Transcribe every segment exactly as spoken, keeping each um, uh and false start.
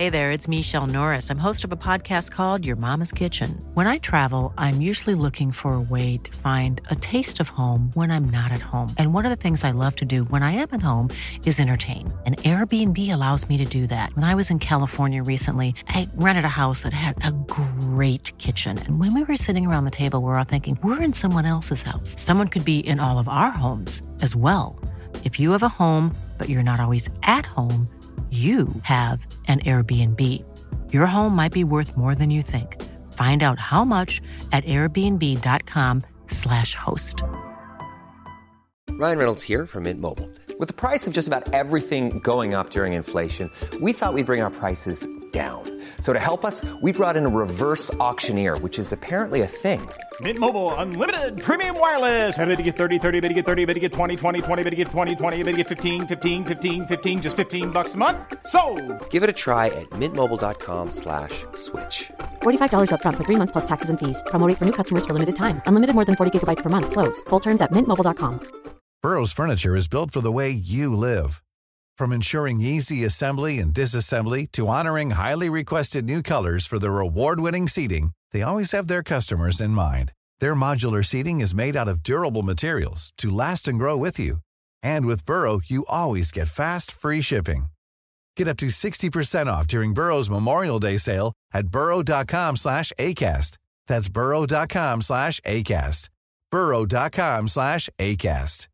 Hey there, it's Michelle Norris. I'm host of a podcast called Your Mama's Kitchen. When I travel, I'm usually looking for a way to find a taste of home when I'm not at home. And one of the things I love to do when I am at home is entertain. And Airbnb allows me to do that. When I was in California recently, I rented a house that had a great kitchen. And when we were sitting around the table, we were all thinking, we're in someone else's house. Someone could be in all of our homes as well. If you have a home, but you're not always at home, you have an Airbnb. Your home might be worth more than you think. Find out how much at airbnb.com slash host. Ryan Reynolds here from Mint Mobile. With the price of just about everything going up during inflation, we thought we'd bring our prices down. So to help us, we brought in a reverse auctioneer, which is apparently a thing. Mint Mobile Unlimited Premium Wireless. How to get thirty, thirty, how to get thirty, how to get twenty, twenty, twenty, how to get twenty, twenty, how to get fifteen, fifteen, fifteen, fifteen, just fifteen bucks a month? Sold! Give it a try at mintmobile.com slash switch. forty-five dollars up front for three months plus taxes and fees. Promo rate for new customers for limited time. Unlimited more than forty gigabytes per month. Slows full terms at mint mobile dot com. Burrow's furniture is built for the way you live. From ensuring easy assembly and disassembly to honoring highly requested new colors for their award-winning seating, they always have their customers in mind. Their modular seating is made out of durable materials to last and grow with you. And with Burrow, you always get fast, free shipping. Get up to sixty percent off during Burrow's Memorial Day sale at burrow.com slash ACAST. That's burrow.com slash ACAST. burrow.com slash ACAST.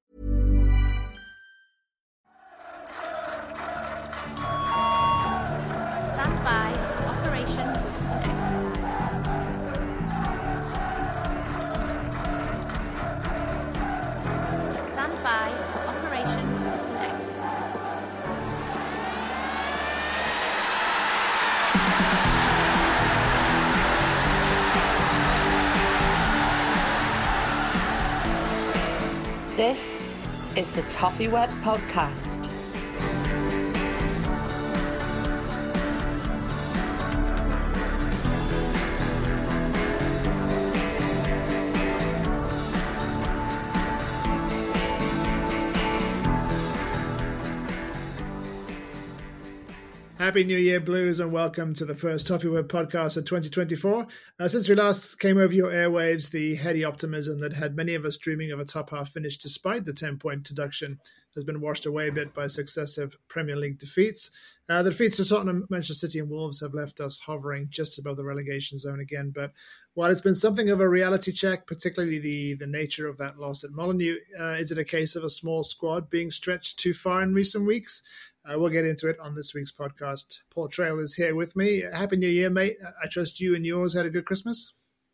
Stand by for Operation Woodson Exercise. Stand by for Operation Woodson Exercise. This is the Toffee Web Podcast. Happy New Year, Blues, and welcome to the first Toffee Web podcast of twenty twenty-four. Uh, since we last came over your airwaves, the heady optimism that had many of us dreaming of a top-half finish despite the ten-point deduction has been washed away a bit by successive Premier League defeats. Uh, the defeats to Tottenham, Manchester City and Wolves have left us hovering just above the relegation zone again. But while it's been something of a reality check, particularly the, the nature of that loss at Molineux, uh, is it a case of a small squad being stretched too far in recent weeks? Uh, we'll get into it on this week's podcast. Paul Trail is here with me. Happy New Year, mate. I trust you and yours had a good Christmas?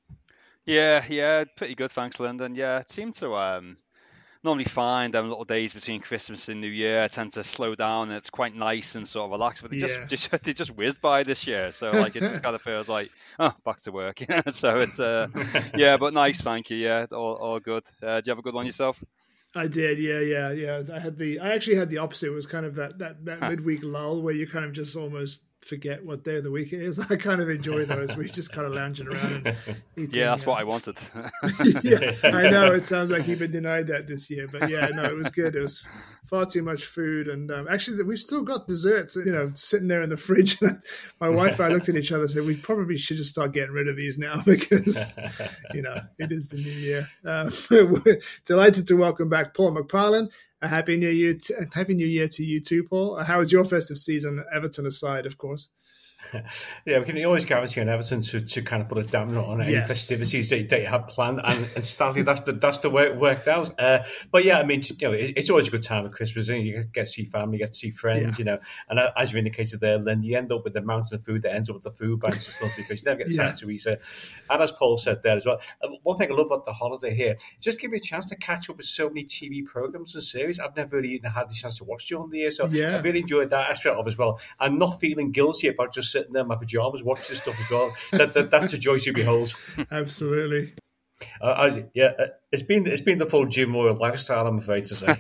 Yeah, yeah, pretty good, thanks, Lyndon. Yeah, it seemed to um, normally find them little days between Christmas and New Year. I tend to slow down, and it's quite nice and sort of relaxed, but they, Yeah. just, just, they just whizzed by this year. So, like, it just kind of feels like, oh, back to work. So, it's, uh, yeah, but nice, thank you. Yeah, all, all good. Uh, do you have a good one yourself? I did, yeah, yeah, yeah. I had the, I actually had the opposite. It was kind of that that, that Huh. midweek lull where you kind of just almost forget what day of the week it is. I kind of enjoy those. We just kind of lounging around and eating. Yeah, that's uh, what I wanted. yeah, I know. It sounds like you've been denied that this year, but yeah, no, it was good. It was far too much food, and um, actually, we've still got desserts, you know, sitting there in the fridge. My wife and I looked at each other and said, "We probably should just start getting rid of these now because, you know, it is the new year." Uh, we're delighted to welcome back Paul McParlin. A happy new year! To, a happy new year to you too, Paul. How was your festive season, Everton aside, of course? Yeah, we can always guarantee on Everton to, to kind of put a damper on any Yes. festivities that, that you had planned, and, and sadly that's the that's the way it worked out. Uh, but yeah, I mean, you know, it, it's always a good time at Christmas, and you get to see family, you get to see friends, Yeah. you know. And uh, as you indicated there, Lynn, you end up with the mountain of food that ends up with the food banks and stuff because you never get time Yeah. to eat it. And as Paul said there as well, uh, one thing I love about the holiday here, just give me a chance to catch up with so many T V programs and series I've never really even had the chance to watch during the year. So Yeah. I really enjoyed that aspect of it as well. I'm not feeling guilty about just sitting there in my pajamas watching this stuff as well. That, that that's a joy to behold. Absolutely. Uh, I, yeah, uh, it's been it's been the full Jim Royal lifestyle, I'm afraid to say.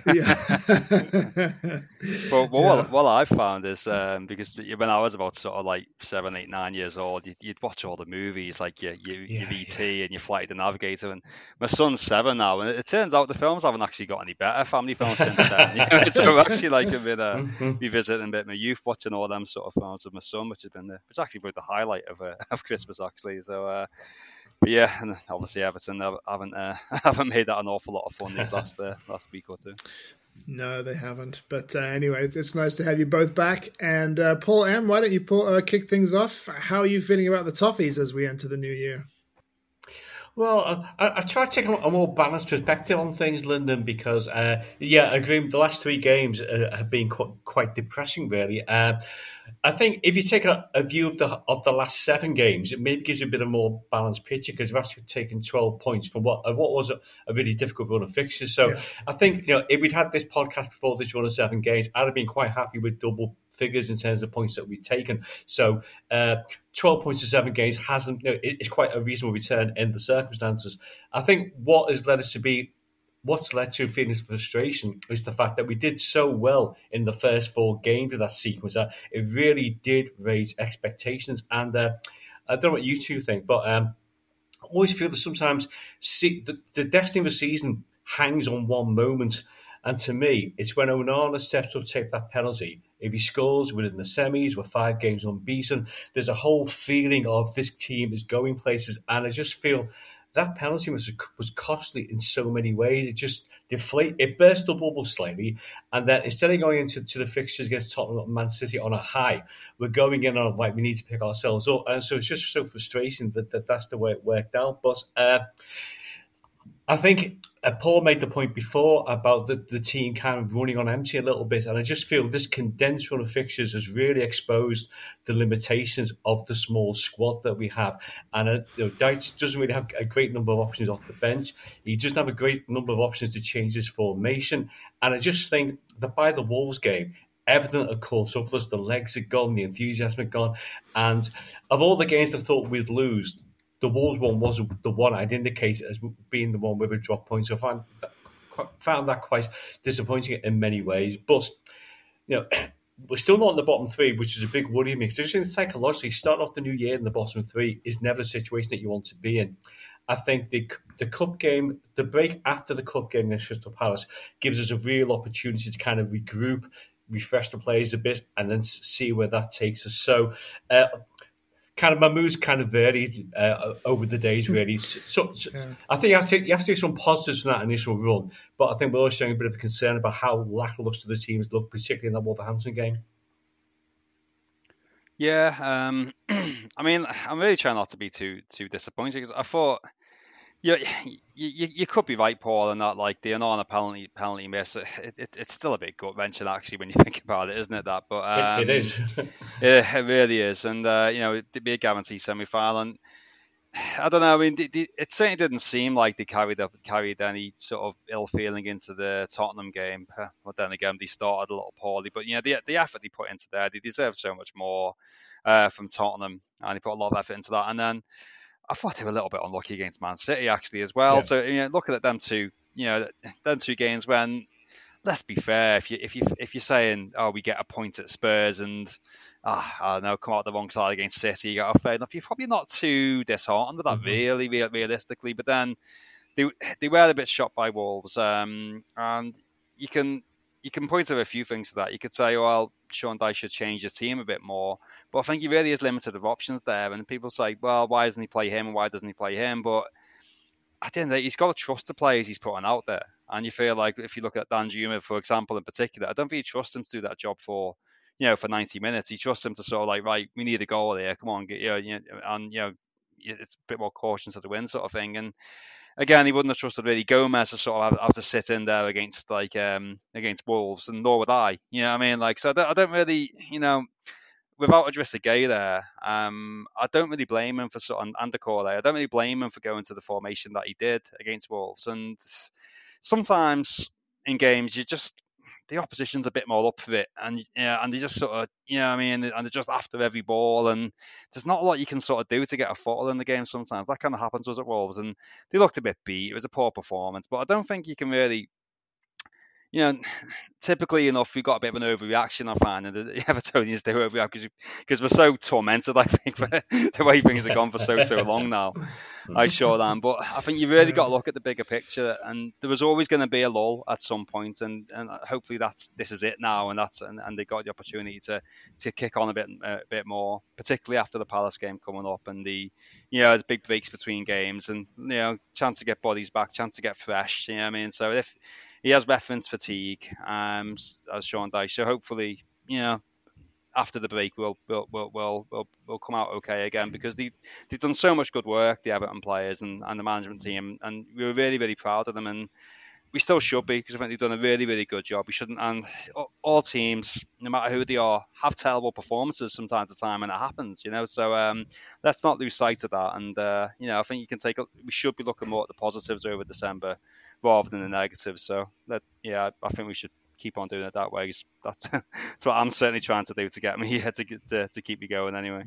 Yeah. But what, Yeah. what I found is um, because when I was about sort of like seven, eight, nine years old, you'd, you'd watch all the movies like your your, Yeah, your E T and your Flight of the Navigator. And my son's seven now, and it, it turns out the films haven't actually got any better. Family films since then. You know, so actually, like I've been uh, Mhm. revisiting a bit of my youth, watching all them sort of films with my son, which has been the, it's actually been the highlight of uh, of Christmas actually. So. Uh, But yeah, and obviously Everton haven't uh, haven't made that an awful lot of fun these last uh, last week or two. No, they haven't. But uh, anyway, it's, it's nice to have you both back. And uh, Paul M., why don't you pull, uh, kick things off? How are you feeling about the Toffees as we enter the new year? Well, I, I try to take a more balanced perspective on things, Lyndon, because, uh, yeah, I agree. The last three games uh, have been quite, quite depressing, really. Uh, I think if you take a, a view of the of the last seven games, it maybe gives you a bit of a more balanced picture because we've actually taken twelve points from what of what was a, a really difficult run of fixtures. So Yeah. I think, you know, if we'd had this podcast before this run of seven games, I'd have been quite happy with double figures in terms of points that we've taken. So uh, twelve points in seven games hasn't, you know, it, it's quite a reasonable return in the circumstances. I think what has led us to be What's led to feelings of frustration is the fact that we did so well in the first four games of that sequence that it really did raise expectations. And uh, I don't know what you two think, but um, I always feel that sometimes see, the, the destiny of a season hangs on one moment. And to me, it's when Onana steps up to take that penalty. If he scores within the semis, we're five games unbeaten. There's a whole feeling of this team is going places. And I just feel that penalty was was costly in so many ways. It just deflate, it burst the bubble slightly, and then instead of going into to the fixtures against Tottenham and Man City on a high, we're going in on like we need to pick ourselves up, and so it's just so frustrating that, that that's the way it worked out. But uh, I think uh, Paul made the point before about the, the team kind of running on empty a little bit, and I just feel this condensed run of fixtures has really exposed the limitations of the small squad that we have. And uh, you know, Dyche doesn't really have a great number of options off the bench. He doesn't have a great number of options to change his formation. And I just think that by the Wolves game, everything had caught up with us. The legs are gone, the enthusiasm had gone. And of all the games I thought we'd lose, the Wolves one was the one I'd indicate as being the one where we dropped points. So I found that, found that quite disappointing in many ways. But, you know, we're still not in the bottom three, which is a big worry to me. Because I just think psychologically, starting off the new year in the bottom three is never a situation that you want to be in. I think the the cup game, the break after the cup game against Crystal Palace gives us a real opportunity to kind of regroup, refresh the players a bit, and then see where that takes us. So, uh, kind of my mood's kind of varied uh, over the days, really. So, so yeah. I think you have, to, you have to take some positives from that initial run, but I think we're also showing a bit of a concern about how lackluster the teams look, particularly in that Wolverhampton game. Yeah, um, I mean, I'm really trying not to be too too disappointed because I thought, yeah, you, you, you could be right, Paul, and that like the Onana penalty penalty miss. It, it, it's still a bit gut wrenching actually when you think about it, isn't it? That, but um, it, it is. Yeah, it really is, and uh, you know, it'd be a guarantee semi-final. And I don't know. I mean, the, the, it certainly didn't seem like they carried up, carried any sort of ill feeling into the Tottenham game. But then again, they started a little poorly. But you know, the the effort they put into there, they deserve so much more uh, from Tottenham, and they put a lot of effort into that. And then I thought they were a little bit unlucky against Man City actually as well. Yeah. So you know, looking at them two, you know, them two games when. Let's be fair. If you if you if you're saying, oh, we get a point at Spurs and ah, oh, I don't know, come out the wrong side against City, you got a fair enough. You're probably not too disheartened with that, mm-hmm. really, really, realistically. But then they they were a bit shot by Wolves, um, and you can you can point to a few things to that. You could say, well, Sean Dyche should change his team a bit more, but I think he really is limited of options there. And people say, well, why doesn't he play him and why doesn't he play him? But I think that he's got to trust the players he's putting out there. And you feel like if you look at Danjuma, for example, in particular, I don't think he trusts him to do that job for, you know, for ninety minutes. He trusts him to sort of like, right, we need a goal here. Come on, get, you know, you know, and, you know, it's a bit more caution to the win sort of thing. And again, he wouldn't have trusted really Gomez to sort of have, have to sit in there against like, um, against Wolves, and nor would I. You know what I mean? Like, so I don't, I don't really, you know, without Idrissa Gueye there, um, I don't really blame him for sort of undercore there. I don't really blame him for going to the formation that he did against Wolves. And sometimes in games, you just the opposition's a bit more up for it, and yeah, and they just sort of, you know what I mean, and they're just after every ball, and there's not a lot you can sort of do to get a foothold in the game sometimes. That kind of happens to us at Wolves, and they looked a bit beat. It was a poor performance, but I don't think you can really, you know, typically enough, we've got a bit of an overreaction, I find, and the Evertonians do overreact because because we're so tormented, I think, for the way things have gone for so, so long now. I sure am. But I think you really got to look at the bigger picture, and there was always going to be a lull at some point, and, and hopefully that's this is it now, and that's and, and they got the opportunity to to kick on a bit a bit more, particularly after the Palace game coming up, and the, you know, the big breaks between games, and, you know, chance to get bodies back, chance to get fresh, you know what I mean? So if he has reference fatigue, um, as Sean Dyche. So hopefully, you know, after the break, we'll we'll we'll we'll, we'll, we'll come out okay again, because they they've done so much good work, the Everton players and, and the management team, and we were really really proud of them, and we still should be, because I think they've done a really really good job. We shouldn't, and all teams, no matter who they are, have terrible performances from time to time, and it happens, you know. So um, let's not lose sight of that, and uh, you know, I think you can take. A, we should be looking more at the positives over December rather than the negatives. So that, yeah, I think we should keep on doing it that way. That's, that's what I'm certainly trying to do to get me here, to, to to keep me going anyway.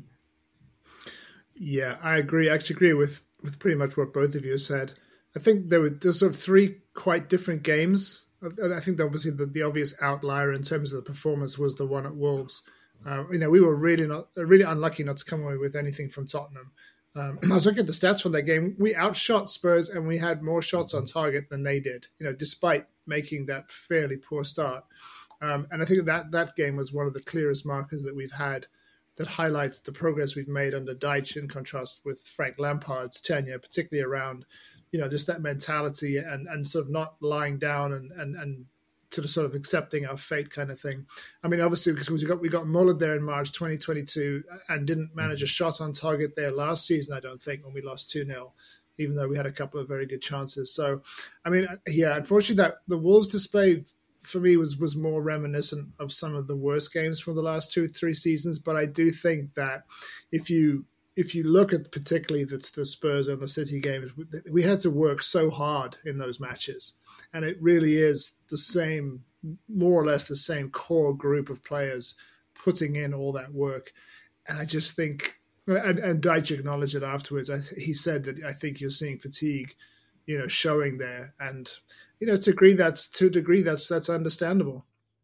Yeah, I agree. I actually agree with, with pretty much what both of you said. I think there were there's sort of three quite different games. I think obviously the, the obvious outlier in terms of the performance was the one at Wolves. Uh, you know, we were really not really unlucky not to come away with anything from Tottenham. Um, I was looking at the stats from that game. We outshot Spurs, and we had more shots on target than they did, you know, despite making that fairly poor start. Um, and I think that that game was one of the clearest markers that we've had that highlights the progress we've made under Dyche, in contrast with Frank Lampard's tenure, particularly around, you know, just that mentality and, and sort of not lying down and, and, and to the sort of accepting our fate kind of thing. I mean, obviously, because we got we got mullered there in March twenty twenty-two and didn't manage a shot on target there last season, I don't think, when we lost two nil, even though we had a couple of very good chances. So, I mean, yeah, unfortunately, that the Wolves display for me was was more reminiscent of some of the worst games from the last two, three seasons. But I do think that if you if you look at particularly the, the Spurs and the City games, we had to work so hard in those matches. And it really is the same, more or less the same core group of players putting in all that work. And I just think, and, and Dyche acknowledged it afterwards. I, he said that I think you're seeing fatigue, you know, showing there. And, you know, to a degree that's to a degree that's that's understandable.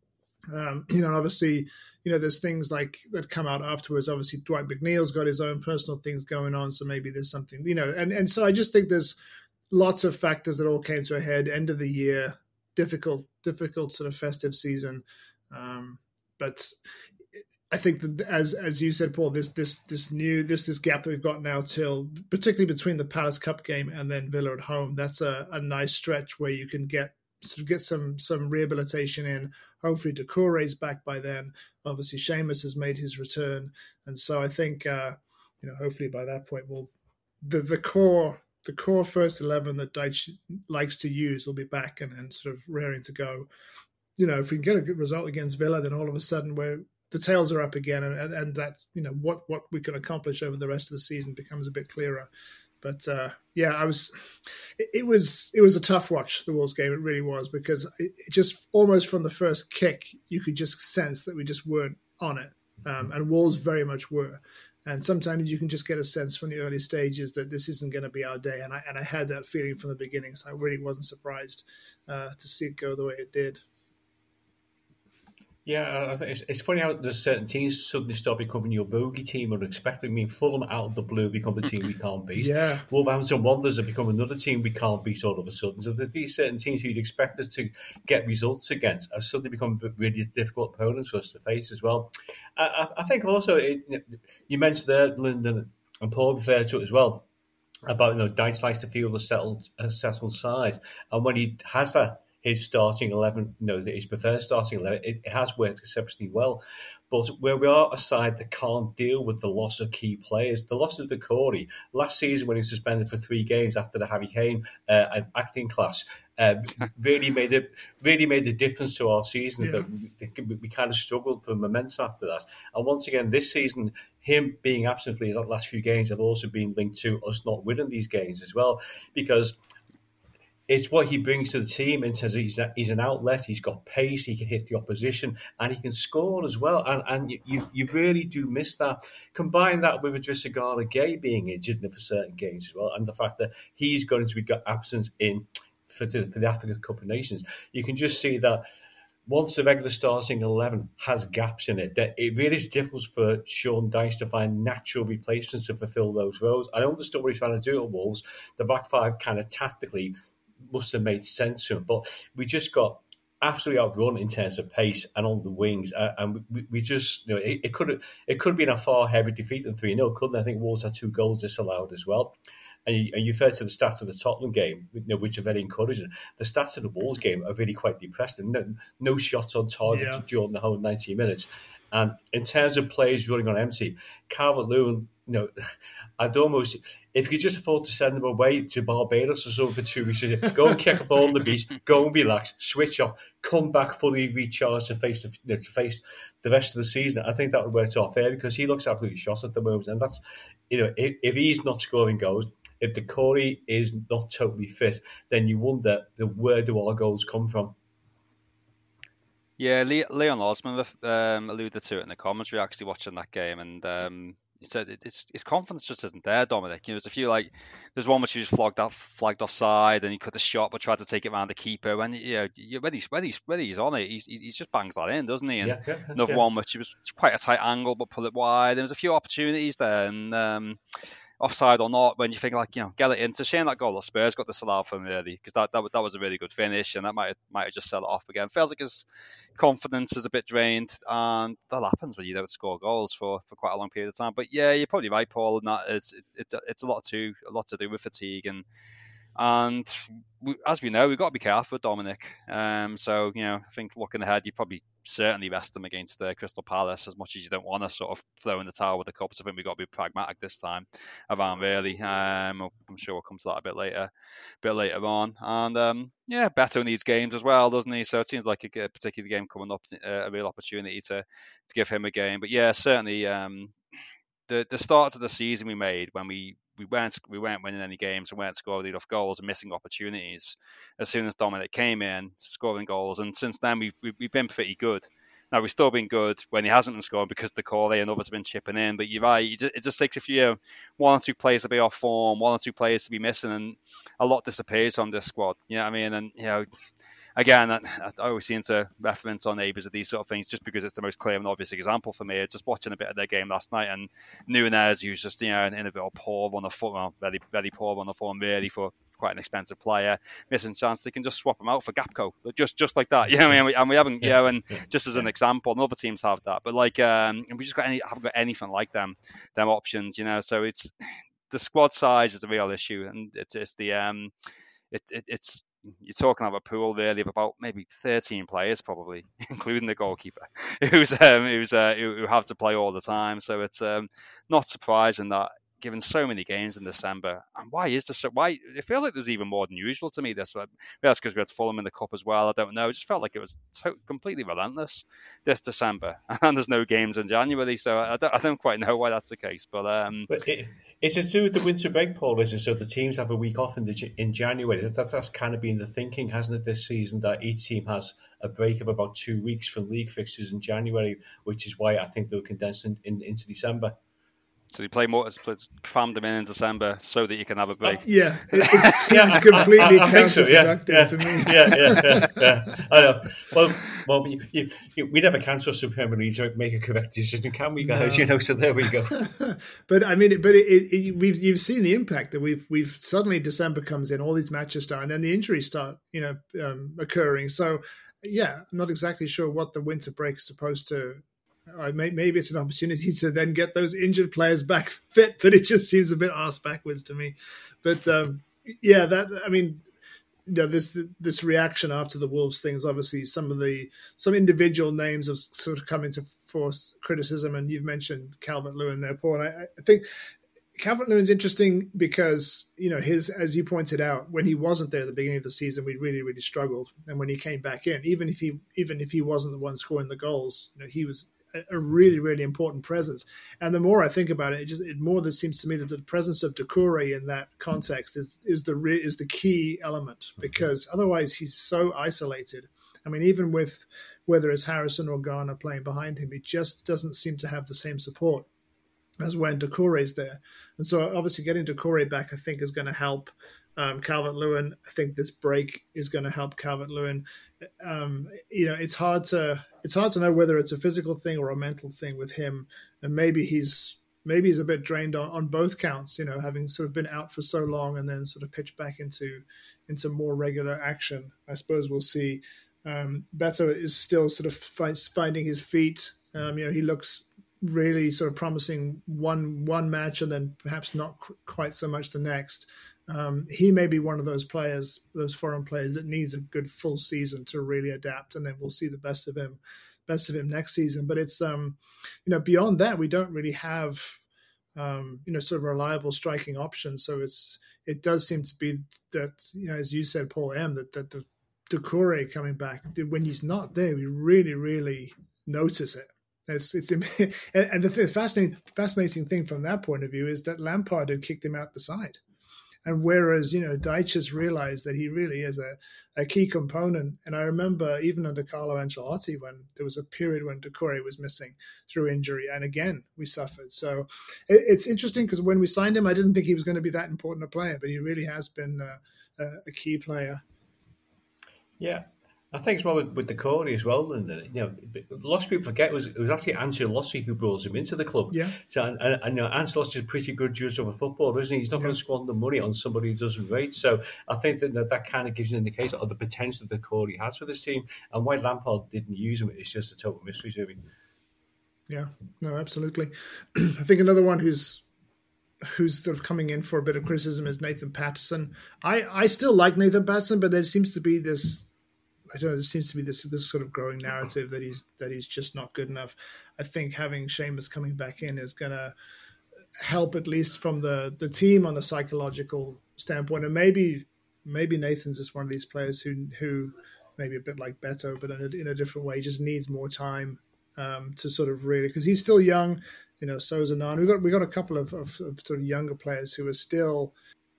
Um, you know, obviously, you know, there's things like that come out afterwards. Obviously, Dwight McNeil's got his own personal things going on, so maybe there's something, you know, and and so I just think there's lots of factors that all came to a head. End of the year, difficult, difficult sort of festive season. Um, but I think that, as as you said, Paul, this this this new this this gap that we've got now till, particularly between the Palace Cup game and then Villa at home, that's a, a nice stretch where you can get sort of get some some rehabilitation in. Hopefully, Doucouré's back by then. Obviously, Seamus has made his return, and so I think uh, you know, hopefully by that point, we'll the the core. The core first eleven that Dyche likes to use will be back and, and sort of raring to go. You know, if we can get a good result against Villa, then all of a sudden we're, the tails are up again, and, and, and that's, you know, what, what we can accomplish over the rest of the season becomes a bit clearer. But uh, yeah, I was, it, it was it was a tough watch, the Wolves game. It really was, because it, it just almost from the first kick, you could just sense that we just weren't on it, um, and Wolves very much were. And sometimes you can just get a sense from the early stages that this isn't going to be our day. And I and I had that feeling from the beginning, so I really wasn't surprised uh, to see it go the way it did. Yeah, I think it's, it's funny how there's certain teams suddenly start becoming your bogey team or expecting. I mean, Fulham out of the blue become a team we can't beat. Yeah. Wolverhampton Wanderers have become another team we can't beat all of a sudden. So there's these certain teams who you'd expect us to get results against have suddenly become really difficult opponents for us to face as well. I, I think also, it, you mentioned there, Lyndon and Paul referred to it as well, about, you know, Dyche likes to field a settled, a settled side. And when he has that, his starting eleven, you know, his preferred starting eleven, it, it has worked exceptionally well. But where we are a side that can't deal with the loss of key players, the loss of Doucouré last season when he was suspended for three games after the Harry Kane uh, acting class, uh, really made it really made a difference to our season. Yeah. That we, we kind of struggled for momentum after that. And once again, this season, him being absent for these last few games have also been linked to us not winning these games as well, because it's what he brings to the team in terms of he's, a, he's an outlet, he's got pace, he can hit the opposition, and he can score as well. And, and you, you really do miss that. Combine that with Idrissa Gana Gueye being injured for certain games as well, and the fact that he's going to be absent in for, for the Africa Cup of Nations, you can just see that once the regular starting eleven has gaps in it, that it really is difficult for Sean Dyche to find natural replacements to fulfil those roles. I understood what he's trying to do at Wolves. The back five kind of tactically must have made sense to him, but we just got absolutely outrun in terms of pace and on the wings, uh, and we, we just, you know, it, it could have it could have been a far heavier defeat than three nil, couldn't it? I think Wolves had two goals disallowed as well. And you, and you refer to the stats of the Tottenham game, you know, which are very encouraging. The stats of the Wolves game are really quite depressing. No, no shots on target yeah. during the whole ninety minutes. And in terms of players running on empty, Calvert-Lewin, you know, I'd almost, if you could just afford to send them away to Barbados or something for two weeks, go and kick a ball on the beach, go and relax, switch off, come back fully recharged to face the, you know, to face the rest of the season. I think that would work off fair because he looks absolutely shot at the moment. And that's, you know, if, if he's not scoring goals, if the Corey is not totally fit, then you wonder, where do our goals come from? Yeah, Leon Osman um, alluded to it in the commentary, actually, watching that game, and um, he said it, his, his confidence just isn't there, Dominic. You know, there's a few, like, there's one which he was flagged off, flagged offside, and he cut a shot but tried to take it around the keeper. When, you know, when he's, when he's, when he's on it, he's, he just bangs that in, doesn't he? And yeah, yeah, another yeah. one which he was quite a tight angle but pull it wide. There was a few opportunities there, and um, offside or not, when you think, like, you know, get it in. It's a shame that goal that Spurs got disallowed from early, because that, that that was a really good finish, and that might have, might have just set it off again. Feels like his confidence is a bit drained, and that happens when you don't score goals for, for quite a long period of time. But yeah, you're probably right, Paul, and that is it's it's a, it's a lot to a lot to do with fatigue, and and we, as we know, we've got to be careful with Dominic. Um, so you know, I think looking ahead, you probably certainly rest him against uh, Crystal Palace, as much as you don't want to sort of throw in the towel with the cups. I think we've got to be pragmatic this time around, really. Um, I'm sure we'll come to that a bit later, a bit later on. And um, yeah, Beto needs games as well, doesn't he? So it seems like a, a particular game coming up, uh, a real opportunity to to give him a game. But yeah, certainly um, the the start of the season we made when we. We weren't we weren't winning any games and weren't scoring enough goals and missing opportunities. As soon as Dominic came in, scoring goals, and since then we've we've been pretty good. Now we've still been good when he hasn't been scoring because the Corey and others have been chipping in. But you're right, it just takes a few one or two players to be off form, one or two players to be missing, and a lot disappears from this squad. You know what I mean? And you know. Again, I always seem to reference on Neighbours of these sort of things just because it's the most clear and obvious example for me. Just watching a bit of their game last night, and Núñez, who's just, you know, in a bit of poor on the form, well, very, very poor on the form, really, for quite an expensive player, missing chance, they can just swap him out for Gapco, just just like that. You know, I mean, we, and we haven't, you know, and just as an example, and other teams have that, but like, um, and we just got any, haven't got anything like them, them options, you know. So it's the squad size is a real issue, and it's it's the um, it, it it's. You're talking about a pool really of about maybe thirteen players, probably, including the goalkeeper, who's um, who's uh, who, who have to play all the time. So it's um, not surprising that, given so many games in December, and why is this? So, why it feels like there's even more than usual to me. This, maybe that's because we had Fulham in the cup as well. I don't know. It just felt like it was to- completely relentless this December, and there's no games in January. So I don't, I don't quite know why that's the case. But um, but it, it's to do with the winter break, Paul, is it? So the teams have a week off in the in January. That, that's kind of been the thinking, hasn't it, this season, that each team has a break of about two weeks from league fixtures in January, which is why I think they'll condense in, in, into December. So you play more, cram them in in December so that you can have a break. Yeah, it, it seems completely I, I counterproductive so, yeah, yeah, to me. Yeah, yeah, yeah, yeah. I know. Well, well, you, you, you, we never can trust the Premier League to make a correct decision, can we, guys? No. You know, so there we go. But I mean, but it, it, it, we've you've seen the impact that we've we've suddenly December comes in, all these matches start, and then the injuries start, you know, um, occurring. So yeah, I'm not exactly sure what the winter break is supposed to. Uh, maybe it's an opportunity to then get those injured players back fit, but it just seems a bit arse backwards to me. But um, yeah, that I mean, you know, this this reaction after the Wolves thing is obviously some of the some individual names have sort of come into force criticism, and you've mentioned Calvert-Lewin there, Paul. And I, I think Calvert-Lewin's interesting because, you know, his, as you pointed out, when he wasn't there at the beginning of the season, we really, really struggled. And when he came back in, even if he even if he wasn't the one scoring the goals, you know, he was a really, really important presence. And the more I think about it, it just it more this seems to me that the presence of Doucouré in that context is is the re, is the key element, because otherwise he's so isolated. I mean, even with whether it's Harrison or Garner playing behind him, he just doesn't seem to have the same support as when Doucouré's there. And so obviously getting Doucouré back, I think, is going to help um, Calvert-Lewin. I think this break is going to help Calvert-Lewin. Um, you know, it's hard to it's hard to know whether it's a physical thing or a mental thing with him. And maybe he's maybe he's a bit drained on, on both counts, you know, having sort of been out for so long and then sort of pitched back into into more regular action. I suppose we'll see. Um, Beto is still sort of finding his feet. Um, you know, he looks really sort of promising one one match and then perhaps not qu- quite so much the next. Um, he may be one of those players, those foreign players that needs a good full season to really adapt, and then we'll see the best of him, best of him next season. But it's um, you know, beyond that, we don't really have um, you know, sort of reliable striking options. So it's it does seem to be that, you know, as you said, Paul M, that that the Doucouré coming back, when he's not there, we really, really notice it. It's, it's and the th- fascinating, fascinating thing from that point of view is that Lampard had kicked him out the side, and whereas, you know, Deitch has realized that he really is a, a key component. And I remember even under Carlo Ancelotti, when there was a period when Doucouré was missing through injury, and again we suffered. So it, it's interesting because when we signed him, I didn't think he was going to be that important a player, but he really has been uh, a, a key player. Yeah, I think as well with, with Doucouré as well, and you know, lots of people forget it was it was actually Ancelotti who brought him into the club. Yeah. So and, and, and you know, Ancelotti's a pretty good judge of a footballer, isn't he? He's not Yeah. going to squander money on somebody who doesn't rate. So I think that that, that kind of gives you an indication of the potential that Doucouré has for this team, and why Lampard didn't use him is just a total mystery to me. Yeah, no, absolutely. I think another one who's who's sort of coming in for a bit of criticism is Nathan Patterson. I, I still like Nathan Patterson, but there seems to be this, I don't know, there seems to be this this sort of growing narrative that he's that he's just not good enough. I think having Seamus coming back in is going to help, at least from the, the team on a psychological standpoint. And maybe maybe Nathan's just one of these players who who maybe a bit like Beto, but in a, in a different way, just needs more time um, to sort of really, because he's still young. You know, so is Anand. We got we got a couple of, of, of sort of younger players who are still,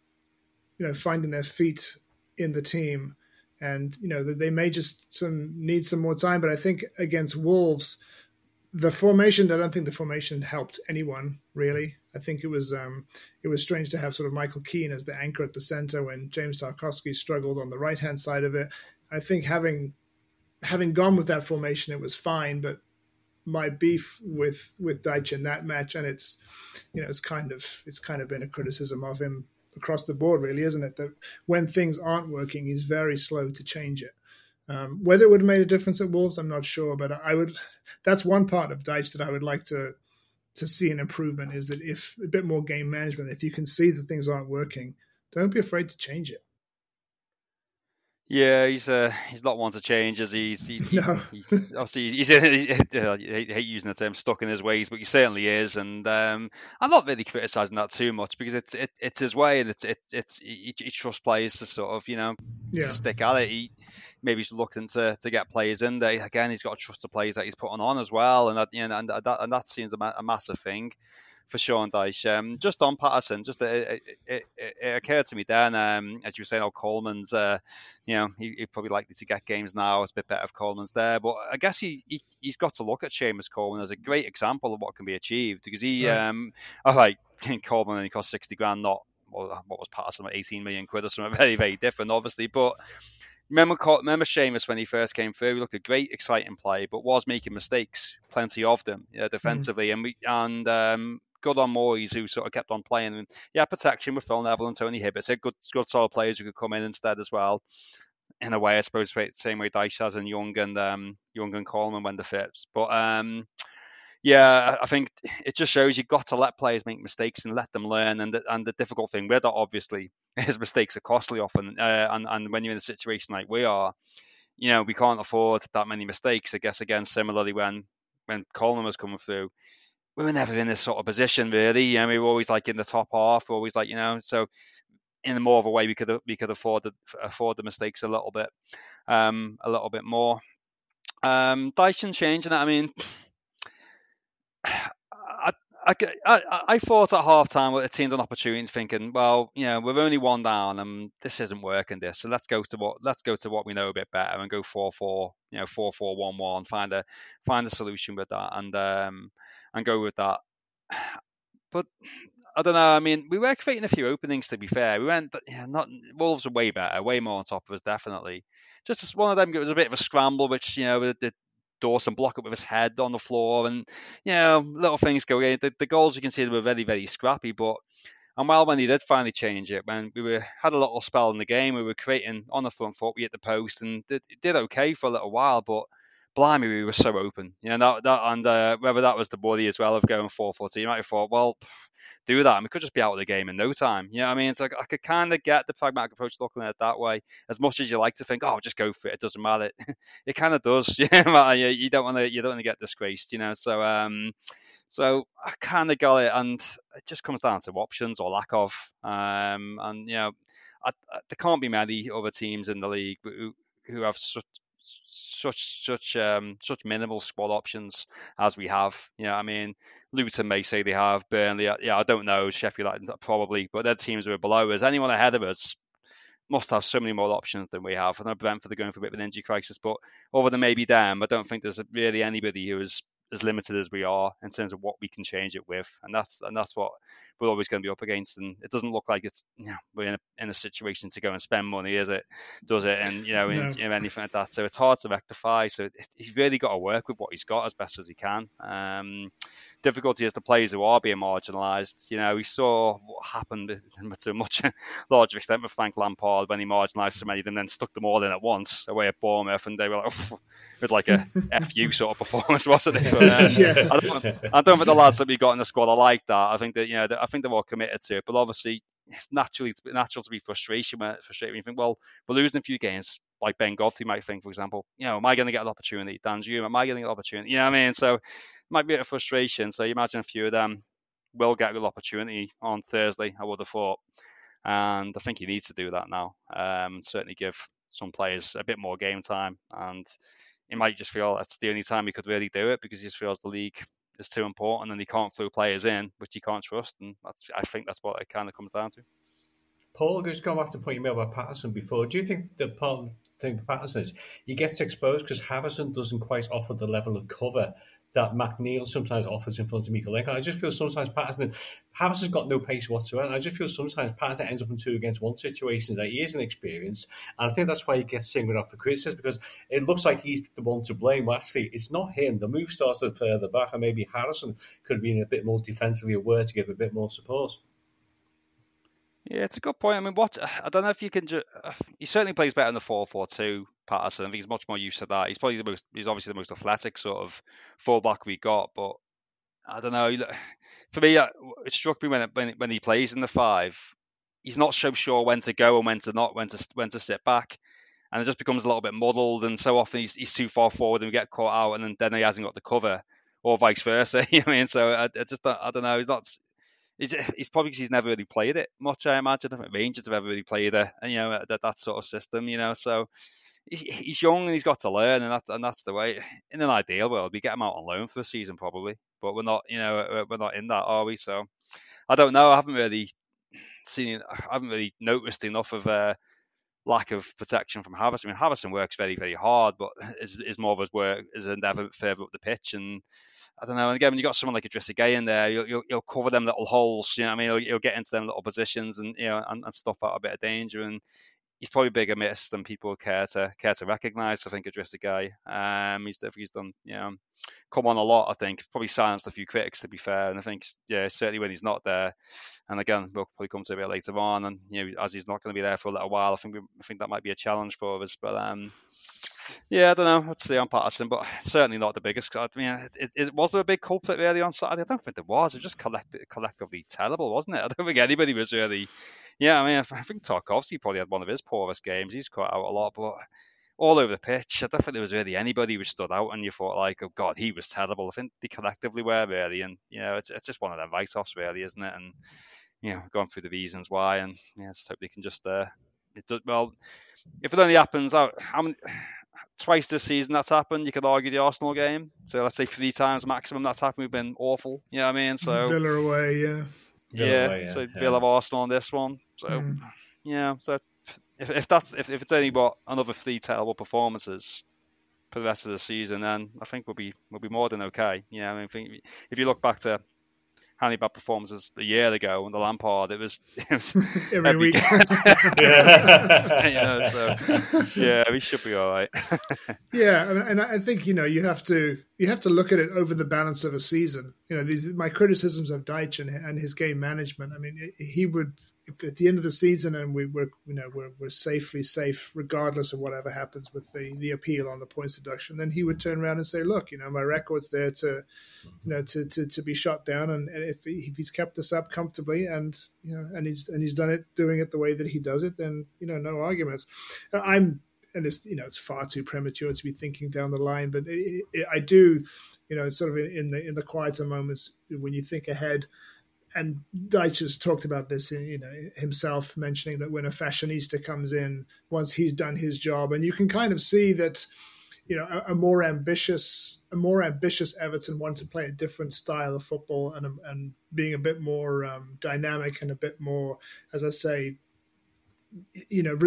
you know, finding their feet in the team, and you know they may just some need some more time. But I think against Wolves, the formation, I don't think the formation helped anyone really. I think it was um, it was strange to have sort of Michael Keane as the anchor at the center when James Tarkowski struggled on the right hand side of it. I think having having gone with that formation, it was fine, but my beef with with Deitch in that match, and it's, you know, it's kind of it's kind of been a criticism of him across the board, really, isn't it? That when things aren't working, he's very slow to change it. Um, whether it would have made a difference at Wolves, I'm not sure, but I would. That's one part of Deitch that I would like to to see an improvement, is that if a bit more game management. If you can see that things aren't working, don't be afraid to change it. Yeah, he's uh, he's not one to change, as he's he, he, no. he, obviously he's, he's I hate using the term stuck in his ways, but he certainly is, and um, I'm not really criticising that too much because it's it, it's his way, and it's it's it's he, he trusts players to sort of, you know, yeah. to stick at it. He maybe he's reluctant to to get players in there. Again, he's got to trust the players that he's putting on as well, and that, you know, and that and that seems a, ma- a massive thing for Sean Dyche. Um, just on Patterson, just it, it, it, it occurred to me then, um, as you were saying, oh, Coleman's, uh, you know, he, he's probably likely to get games now. It's a bit better if Coleman's there, but I guess he, he he's got to look at Seamus Coleman as a great example of what can be achieved, because he, right. um, all right, Coleman only cost sixty grand, not what was Patterson, like eighteen million quid or something very very different, obviously, but. Remember, remember Seamus when he first came through? He looked a great, exciting play, but was making mistakes, plenty of them, you know, defensively, mm. and we and um, good on Moyes, who sort of kept on playing. And yeah, protection with Phil Neville and Tony Hibbert, good, good solid players who could come in instead as well. In a way, I suppose, the same way Dyche has in Young and um, Young and Coleman when the fits. But um, yeah, I think it just shows you've got to let players make mistakes and let them learn. And the, and the difficult thing with that, obviously, is mistakes are costly often. Uh, and, and when you're in a situation like we are, you know, we can't afford that many mistakes. I guess, again, similarly, when, when Coleman was coming through, we were never in this sort of position, really. You know, we were always like in the top half, always like, you know, so in more of a way we could we could afford the, afford the mistakes a little bit, um, a little bit more. Um, Dyson changing it, I mean, I, I, I thought at half time with the team done opportunities, thinking, well, you know, we're only one down and this isn't working. This, so let's go to what let's go to what we know a bit better and go four four, you know, four four one one, find a find a solution with that and um and go with that. But I don't know. I mean, we were creating a few openings. To be fair, we went, but yeah, not Wolves are way better, way more on top of us, definitely. Just as one of them, it was a bit of a scramble, which you know, the Dawson block up with his head on the floor, and you know, little things go. The, the goals you can see they were very, very scrappy. But and well, when he did finally change it, when we were had a little spell in the game, we were creating on the front foot, we hit the post, and it did okay for a little while, but. Blimey, we were so open, you know, that, that and uh, whether that was the worry as well of going four four two, you might have thought, well, do that, and we could just be out of the game in no time. You know what I mean? It's like I could kind of get the pragmatic approach looking at it that way. As much as you like to think, oh, just go for it, it doesn't matter. It kind of does. Yeah, you don't want to, you don't want to get disgraced, you know. So, um, so I kind of got it, and it just comes down to options or lack of. Um, and you know, I, I, there can't be many other teams in the league who, who have such such such um such minimal squad options as we have. You know, I mean, Luton may say they have, Burnley, yeah, I don't know, Sheffield United probably, but their teams who are below us. Anyone ahead of us must have so many more options than we have. I know Brentford are going for a bit of an injury crisis, but other than maybe them, I don't think there's really anybody who is as limited as we are in terms of what we can change it with, and that's and that's what we're always going to be up against. And it doesn't look like it's, you know, we're in a, in a situation to go and spend money, is it? Does it? And you know, no. in, in anything like that. So it's hard to rectify. So it, he's really got to work with what he's got as best as he can. Um, difficulty is the players who are being marginalised. You know, we saw what happened to a much larger extent with Frank Lampard when he marginalised so many of them, then stuck them all in at once away at Bournemouth, and they were like, oh, with like a F U sort of performance, wasn't it? But, um, yeah. I, don't, I don't think the lads that we got in the squad, I like that. I think that, you know, I think they're all committed to it. But obviously, it's naturally it's natural to be frustration when, frustrated when you think, well, we're losing a few games. Like Ben Godfrey might think, for example, you know, am I going to get an opportunity? Dan Hume, am I going to get an opportunity? You know what I mean? So it might be a frustration. So you imagine a few of them will get a good opportunity on Thursday, I would have thought. And I think he needs to do that now. Um, certainly give some players a bit more game time. And he might just feel that's the only time he could really do it, because he just feels the league is too important and he can't throw players in which he can't trust. And that's, I think that's what it kind of comes down to. Paul, just going back to the point you made about Patterson before, do you think that part of the thing with Patterson is he gets exposed because Harrison doesn't quite offer the level of cover that McNeil sometimes offers in front of Mykolenko? I just feel sometimes Patterson, Harrison's got no pace whatsoever. And I just feel sometimes Patterson ends up in two against one situations that he is inexperienced. And I think that's why he gets singled out for criticism, because it looks like he's the one to blame. Well, actually, it's not him. The move starts to further back, and maybe Harrison could have been a bit more defensively aware to give a bit more support. Yeah, it's a good point. I mean, what I don't know if you can. Ju- he certainly plays better in the four four two. Patterson, I think he's much more used to that. He's probably the most. He's obviously the most athletic sort of fullback we got. But I don't know. For me, it struck me when when when he plays in the five, he's not so sure when to go and when to not, when to when to sit back, and it just becomes a little bit muddled. And so often he's he's too far forward and we get caught out, and then, then he hasn't got the cover, or vice versa. You know what I mean? So I, I just I don't know. He's not. It's, it's probably because he's never really played it much, I imagine. I think Rangers have ever really played it, you know, that, that sort of system, you know. So he's young and he's got to learn, and that's and that's the way. In an ideal world, we get him out on loan for a season probably, but we're not, you know, we're not in that, are we? So I don't know. I haven't really seen, I haven't really noticed enough of a lack of protection from Harrison. I mean, Harrison works very, very hard, but is is more of his work is endeavour further up the pitch. And I don't know. And again, when you got someone like Idrissa Gueye in there, you'll, you'll you'll cover them little holes. You know what I mean? You'll, you'll get into them little positions and, you know, and, and stuff out a bit of danger. And he's probably bigger miss than people care to care to recognise. I think Idrissa Gueye. Um, he's he's done, you know, come on a lot. I think probably silenced a few critics, to be fair. And I think, yeah, certainly when he's not there. And again, we'll probably come to a bit later on. And, you know, as he's not going to be there for a little while, I think we, I think that might be a challenge for us. But um. Yeah, I don't know. Let's see on Patterson, but certainly not the biggest. I mean, it, it, it, was there a big culprit really on Saturday? I don't think there was. It was just collect, collectively terrible, wasn't it? I don't think anybody was really. Yeah, I mean, I think Tarkovsky probably had one of his poorest games. He's cut out a lot, but all over the pitch, I don't think there was really anybody who stood out and you thought like, oh God, he was terrible. I think they collectively were really, and you know, it's it's just one of them write-offs really, isn't it? And you know, going through the reasons why, and yeah, let's hope they can just uh, it does well. If it only happens, how, how many? twice this season that's happened. You could argue the Arsenal game. So let's say three times maximum that's happened. We've been awful. You know what I mean? So Villa away, yeah. Yeah, Villa away, yeah. so yeah. Villa have Arsenal on this one. So Mm. yeah, so if if that's if, if it's only what another three terrible performances for the rest of the season, then I think we'll be we'll be more than okay. Yeah, I mean, I think if you look back to how many bad performances a year ago under Lampard, it was, it was every, every week. yeah. You know, so yeah, we should be all right. Yeah, and, and I think you know you have to you have to look at it over the balance of a season. You know, these my criticisms of Deitch and, and his game management. I mean, he would if at the end of the season, and we were you know we're we're safely safe regardless of whatever happens with the the appeal on the points deduction. Then he would turn around and say, "Look, you know, my record's there to, you know, to to, to be shot down, and, and if, he, if he's kept us up comfortably, and you know, and he's and he's done it, doing it the way that he does it, then you know, no arguments." I'm and it's you know it's far too premature to be thinking down the line, but it, it, I do, you know, it's sort of in, in the in the quieter moments when you think ahead. And Deitch has talked about this, you know, himself, mentioning that when a fashionista comes in, once he's done his job, and you can kind of see that, you know, a, a more ambitious, a more ambitious Everton wanted to play a different style of football and and being a bit more um, dynamic and a bit more, as I say, you know,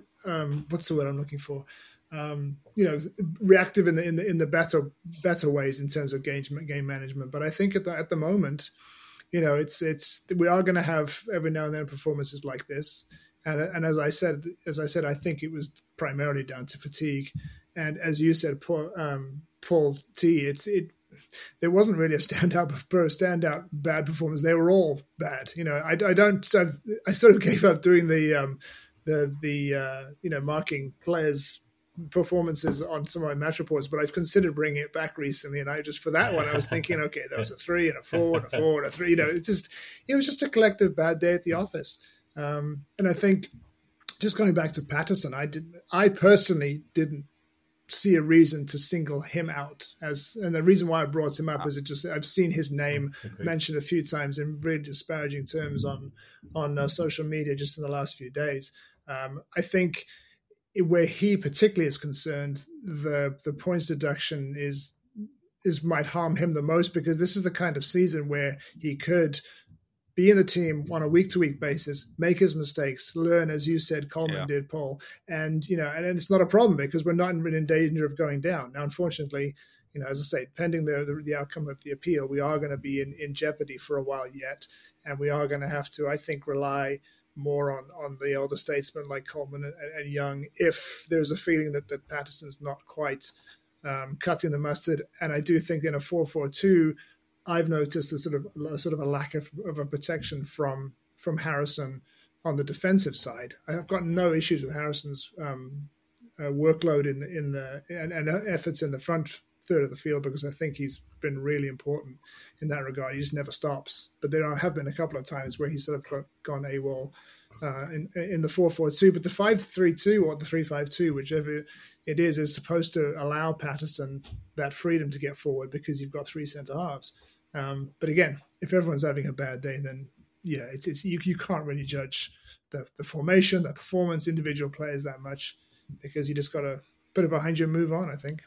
um, what's the word I'm looking for? Um, you know, reactive in the in the in the better better ways in terms of game game management. But I think at the at the moment, you know, it's it's we are going to have every now and then performances like this, and and as I said, as I said, I think it was primarily down to fatigue, and as you said, Paul, um, Paul T, it's it. There wasn't really a standout, pro standout bad performance. They were all bad. You know, I, I don't. So I sort of gave up doing the um, the the uh, you know marking players' performances on some of my match reports, but I've considered bringing it back recently, and I just for that one I was thinking, okay, there was a three and a four and a four and a three. You know, it just it was just a collective bad day at the office. Um, and I think just going back to Patterson, I did I personally didn't see a reason to single him out as, and the reason why I brought him up is it just I've seen his name okay. mentioned a few times in really disparaging terms on on uh, social media just in the last few days. Um, I think. Where he particularly is concerned, the the points deduction is is might harm him the most, because this is the kind of season where he could be in the team on a week to week basis, make his mistakes, learn, as you said, Coleman yeah. did, Paul, and you know, and, and it's not a problem because we're not in, in danger of going down. Now, unfortunately, you know, as I say, pending the the, the outcome of the appeal, we are going to be in, in jeopardy for a while yet, and we are going to have to, I think, rely more on, on the elder statesmen like Coleman and, and Young, if there's a feeling that, that Patterson's not quite um, cutting the mustard. And I do think in a four four two, I've noticed a sort of a sort of a lack of, of a protection from from Harrison on the defensive side. I've got no issues with Harrison's um, uh, workload in the, in the and, and efforts in the front third of the field, because I think he's been really important in that regard. He just never stops. But there are, have been a couple of times where he's sort of got, gone AWOL uh, in, in the four four two. But the five three two or the three five two, whichever it is, is supposed to allow Patterson that freedom to get forward because you've got three centre-halves. Um, but again, if everyone's having a bad day, then yeah, it's, it's you, you can't really judge the, the formation, the performance, individual players that much, because you just got to put it behind you and move on, I think.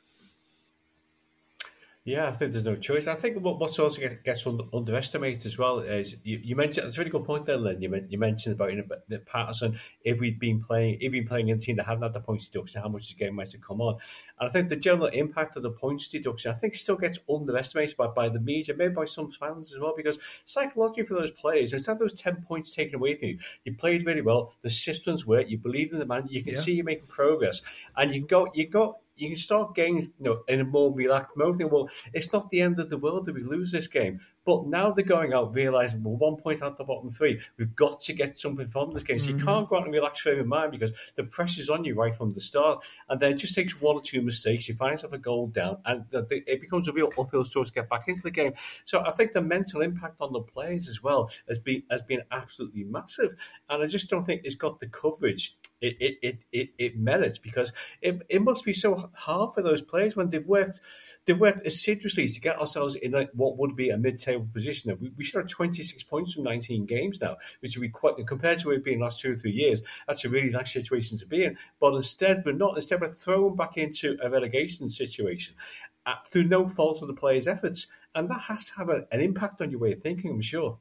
Yeah, I think there's no choice. I think what, what's also gets under, underestimated as well is you, you mentioned, it's a really good point there, Lynn. You, you mentioned about, you know, that Patterson, if we'd been playing, if he'd been playing in a team that hadn't had the points deduction, how much this game might have come on. And I think the general impact of the points deduction, I think, still gets underestimated by, by the media, maybe by some fans as well, because psychologically for those players, instead of those ten points taken away from you, you played really well, the systems work, you believe in the man, you can yeah. see you making progress, and you go, you go. You can start getting, you know, in a more relaxed mode. Think, well, it's not the end of the world that we lose this game. But now they're going out realising, well, one point out the bottom three, we've got to get something from this game. So mm-hmm. you can't go out and relax frame of mind because the pressure's on you right from the start. And then it just takes one or two mistakes. You find yourself a goal down and it becomes a real uphill struggle to get back into the game. So I think the mental impact on the players as well has been has been absolutely massive. And I just don't think it's got the coverage it it it it, it merits, because it, it must be so hard for those players when they've worked they've worked assiduously to get ourselves in a, what would be a mid-table position. We, we should have twenty-six points from nineteen games now, which would be quite, compared to where we've been the last two or three years. That's a really nice situation to be in. But instead, we're not. Instead, we're thrown back into a relegation situation uh, through no fault of the players' efforts, and that has to have a, an impact on your way of thinking, I'm sure.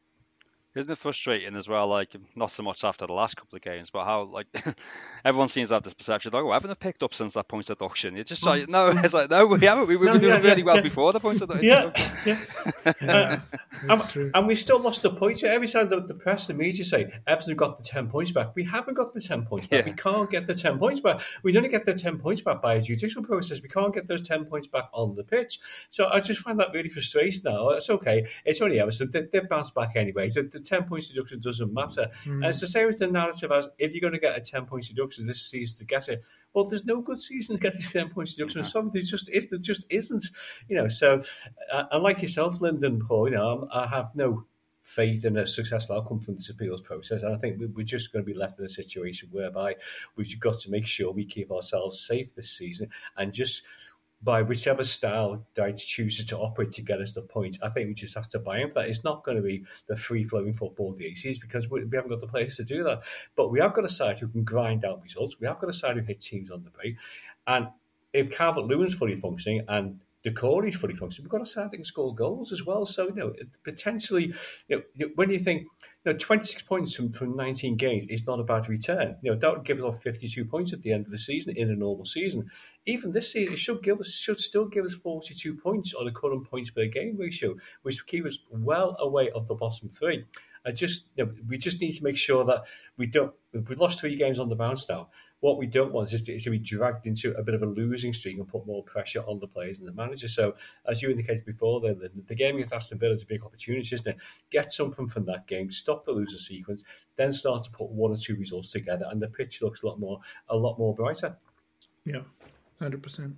Isn't it frustrating as well, like, not so much after the last couple of games, but how, like, everyone seems to have this perception, like, oh, haven't they picked up since that points deduction? You're just like, no, it's like, no, we haven't. We were no, doing yeah, really yeah, well yeah. before the points deduction. Yeah, yeah. yeah that's and, true. And we still lost the points. Every time the, the press and media say, Everton got the ten points back, we haven't got the ten points back. Yeah. We can't get the ten points back. We only get the ten points back by a judicial process. We can't get those ten points back on the pitch. So I just find that really frustrating now. It's okay. It's only Everton. They, they bounce back anyway. So the ten points deduction doesn't matter. Mm. And it's the same as the narrative as, if you're going to get a ten points deduction this season to get it, well, there's no good season to get a ten points deduction. Yeah. Something there just is, there just isn't, you know. So, uh, and like yourself, Lyndon, Paul, you know, I have no faith in a successful outcome from this appeals process, and I think we're just going to be left in a situation whereby we've got to make sure we keep ourselves safe this season, and just by whichever style Dyche chooses to operate to get us the point, I think we just have to buy in for that. It's not going to be the free-flowing football the A C is, because we, we haven't got the players to do that. But we have got a side who can grind out results. We have got a side who hit teams on the break. And if Calvert-Lewin's fully functioning and Decore's fully functioning, we've got a side that can score goals as well. So, you know, potentially, you know, when you think, you know, twenty-six points from, from nineteen games is not a bad return. You know, that would give us off fifty-two points at the end of the season in a normal season. Even this season, it should give us, should still give us forty-two points on the current points per game ratio, which would keep us well away of the bottom three. I just, you know, we just need to make sure that we don't. We've lost three games on the bounce now. What we don't want is to, is to be dragged into a bit of a losing streak and put more pressure on the players and the manager. So, as you indicated before, the, the, the game against Aston Villa is a big opportunity, isn't it? Get something from that game, stop the loser sequence, then start to put one or two results together, and the pitch looks a lot more, a lot more brighter. Yeah, one hundred percent.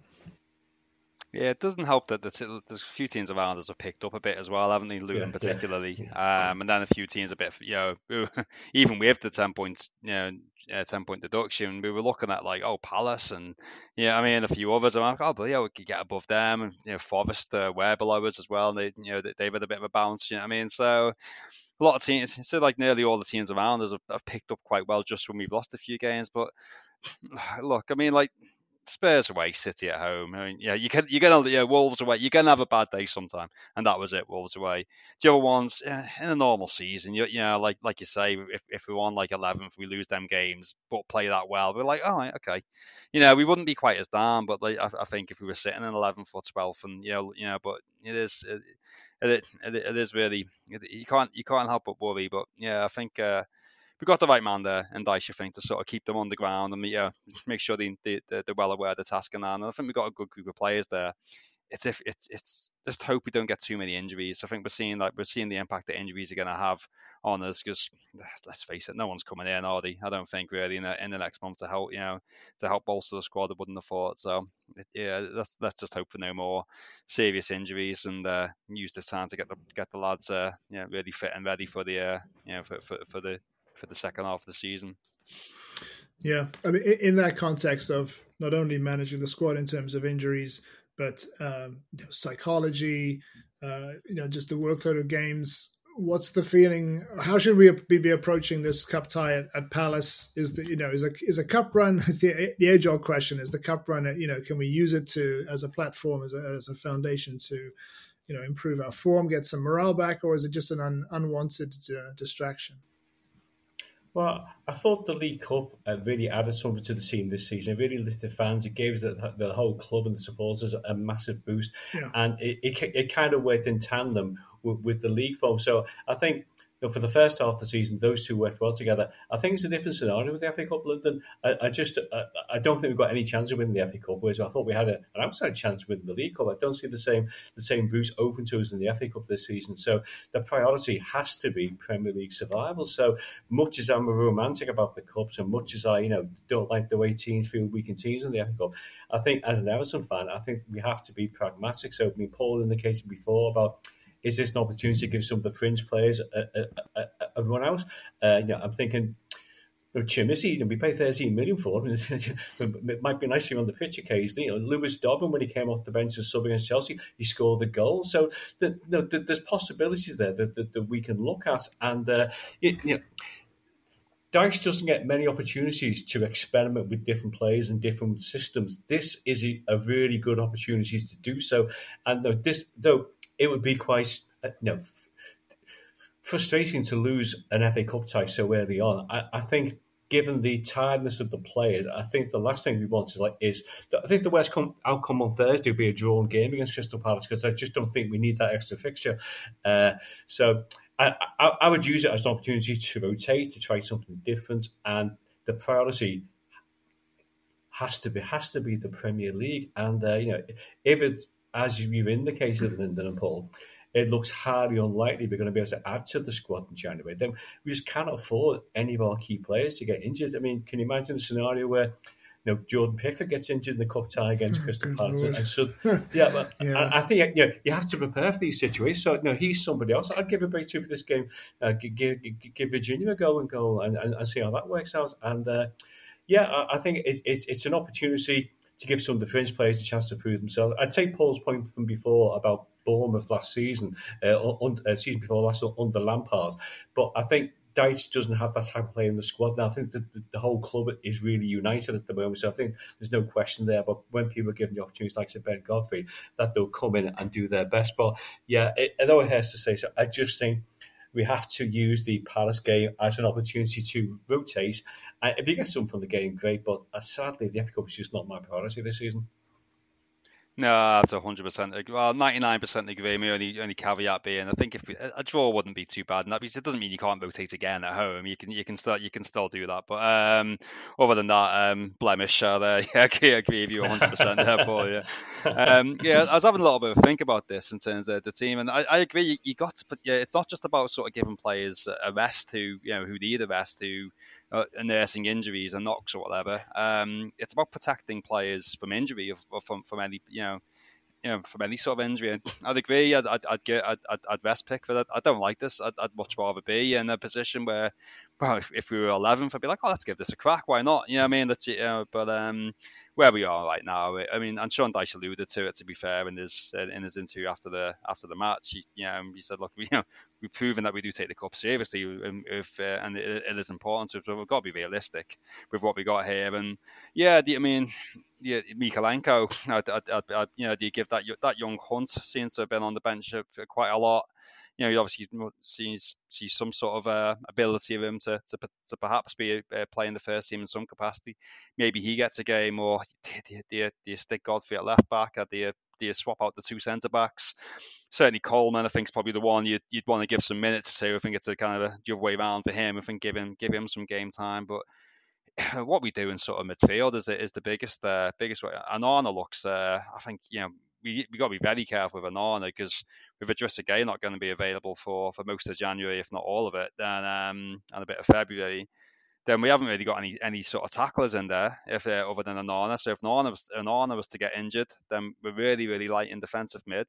Yeah, it doesn't help that there's, there's a few teams around us have picked up a bit as well, haven't they? Luton yeah, particularly, yeah. Um, and then a few teams a bit, you know, even with the ten points, you know, uh, ten point deduction, we were looking at like, oh, Palace and yeah, I mean a few others. I'm like, oh, but yeah, we could get above them, and you know, Forest uh, were below us as well. And they, you know, they, they've had a bit of a bounce. You know what I mean? So a lot of teams, so like nearly all the teams around us have, have picked up quite well just when we've lost a few games. But look, I mean, like. Spurs away, City at home. I mean, yeah, you can, you're gonna, yeah, Wolves away. You're gonna have a bad day sometime, and that was it. Wolves away. The other ones, yeah, in a normal season, you, you know, like like you say, if if we're on like eleventh, we lose them games, but play that well, we're like, all right, okay, you know, we wouldn't be quite as down. But like, I, I think if we were sitting in eleventh or twelfth, and you know, you know, but it is, it, it, it, it is really, it, you can't you can't help but worry. But yeah, I think. Uh, We've got the right man there in Dyche, I think, to sort of keep them on the ground and yeah, make sure they, they, they're well aware of the task in hand. And I think we've got a good group of players there. It's if it's it's just hope we don't get too many injuries. I think we're seeing like we're seeing the impact that injuries are going to have on us because let's face it, no one's coming in, are they? I don't think really in the, in the next month to help you know to help bolster the squad. I wouldn't have thought. So yeah, let's let's just hope for no more serious injuries and uh, use this time to get the get the lads uh, you know, really fit and ready for the uh, you know for, for for the for the second half of the season. Yeah, I mean, in that context of not only managing the squad in terms of injuries, but um, you know, psychology, uh, you know, just the workload of games. What's the feeling? How should we be, be approaching this cup tie at, at Palace? Is the you know is a is a cup run? Is the the age old question? Is the cup run? You know, can we use it to as a platform, as a, as a foundation to, you know, improve our form, get some morale back, or is it just an un, unwanted uh, distraction? Well, I thought the League Cup uh, really added something to the team this season. It really lifted fans. It gave the, the whole club and the supporters a, a massive boost. Yeah. And it, it it kind of worked in tandem with, with the league form. So I think you know, for the first half of the season, those two worked well together. I think it's a different scenario with the F A Cup, London. I, I just I, I don't think we've got any chance of winning the F A Cup, whereas I thought we had a, an outside chance of winning the League Cup. I don't see the same the same boost open to us in the F A Cup this season. So the priority has to be Premier League survival. So much as I'm a romantic about the Cups and much as I you know don't like the way teams feel weakened teams in the F A Cup, I think as an Everton fan, I think we have to be pragmatic. So I mean, Paul indicated before about, is this an opportunity to give some of the fringe players a, a, a, a run out? Uh, you know, I'm thinking you know, Chimisi, you know, we pay thirteen million for him. It might be nice to him on the pitch occasionally. You know, Lewis Dobbin, when he came off the bench and sub against Chelsea, he scored the goal. So the, you know, the, there's possibilities there that, that, that we can look at. And uh, you, you know, Dyche doesn't get many opportunities to experiment with different players and different systems. This is a, a really good opportunity to do so. And though this, though it would be quite, uh, you know, f- frustrating to lose an F A Cup tie so early on. I, I think, given the tiredness of the players, I think the last thing we want is like is I think the worst come, outcome on Thursday will be a drawn game against Crystal Palace, because I just don't think we need that extra fixture. Uh, so. I, I, I would use it as an opportunity to rotate, to try something different, and the priority has to be has to be the Premier League. And uh, you know, if it, as you've indicated, Lyndon and Paul, it looks highly unlikely we're going to be able to add to the squad in January, then we just cannot afford any of our key players to get injured. I mean, can you imagine a scenario where, you know, Jordan Pickford gets injured in the cup tie against oh, Crystal Palace, and, and so yeah, but yeah. I, I think you know, you have to prepare for these situations. So, you know, he's somebody else. I'd give a break too for this game. Uh, give, give, give Virginia a go and go and, and, and see how that works out. And uh, yeah, I, I think it, it, it's an opportunity to give some of the fringe players a chance to prove themselves. I take Paul's point from before about Bournemouth last season, uh, on, uh, season before last under Lampard, but I think Dyche doesn't have that type of player in the squad now. I think the, the, the whole club is really united at the moment, so I think there's no question there. But when people are given the opportunities, like I said, Ben Godfrey, that they'll come in and do their best. But yeah, it, I know it has to say so. I just think we have to use the Palace game as an opportunity to rotate. Uh, if you get something from the game, great. But uh, sadly, the F A Cup is just not my priority this season. No, that's one hundred percent. Well, ninety-nine percent agree. My only, only caveat being, I think if we, a draw wouldn't be too bad. And that because it doesn't mean you can't rotate again at home. You can you can still you can still do that. But um, other than that, um, blemish uh, there. Yeah, I agree, I agree with you one hundred percent there, Paul. Yeah, um, yeah. I was having a little bit of a think about this in terms of the team, and I, I agree. You, you got to put. Yeah, it's not just about sort of giving players a rest who you know who need a rest who. Uh, nursing injuries and knocks or whatever. Um, it's about protecting players from injury or, or from from any you know you know from any sort of injury. And I'd agree. I'd I'd I'd, get, I'd, I'd rest pick for that. I don't like this. I'd, I'd much rather be in a position where, well, if, if we were eleventh, I'd be like, oh, let's give this a crack. Why not? You know what I mean? That's you know, but um. Where we are right now, I mean, and Sean Dyche alluded to it. To be fair, in his in his interview after the after the match, he, you know, he said, "Look, we, you know, we've proven that we do take the cup seriously, if, uh, and it, it is important. So we've got to be realistic with what we got here." And yeah, I mean, yeah, Mykolenko, I'd, I'd, I'd, I'd, you know, do you give that that young Hunt seems to have been on the bench for quite a lot. You know, he obviously sees sees some sort of uh, ability of him to, to to perhaps be uh, playing the first team in some capacity. Maybe he gets a game, or do you, do you, do you stick Godfrey at left back, or do you do you swap out the two centre backs? Certainly Coleman, I think, is probably the one you'd, you'd want to give some minutes to. I think it's a kind of a, the other way around for him. I think give him give him some game time, but what we do in sort of midfield is is the biggest uh, biggest way. Onana looks, uh, I think, you know. We we got to be very careful with Onana because with Idrissa Gueye not going to be available for, for most of January, if not all of it, then um, and a bit of February, then we haven't really got any, any sort of tacklers in there if uh, other than Onana. So if Onana was Onana was to get injured, then we're really really light in defensive mid.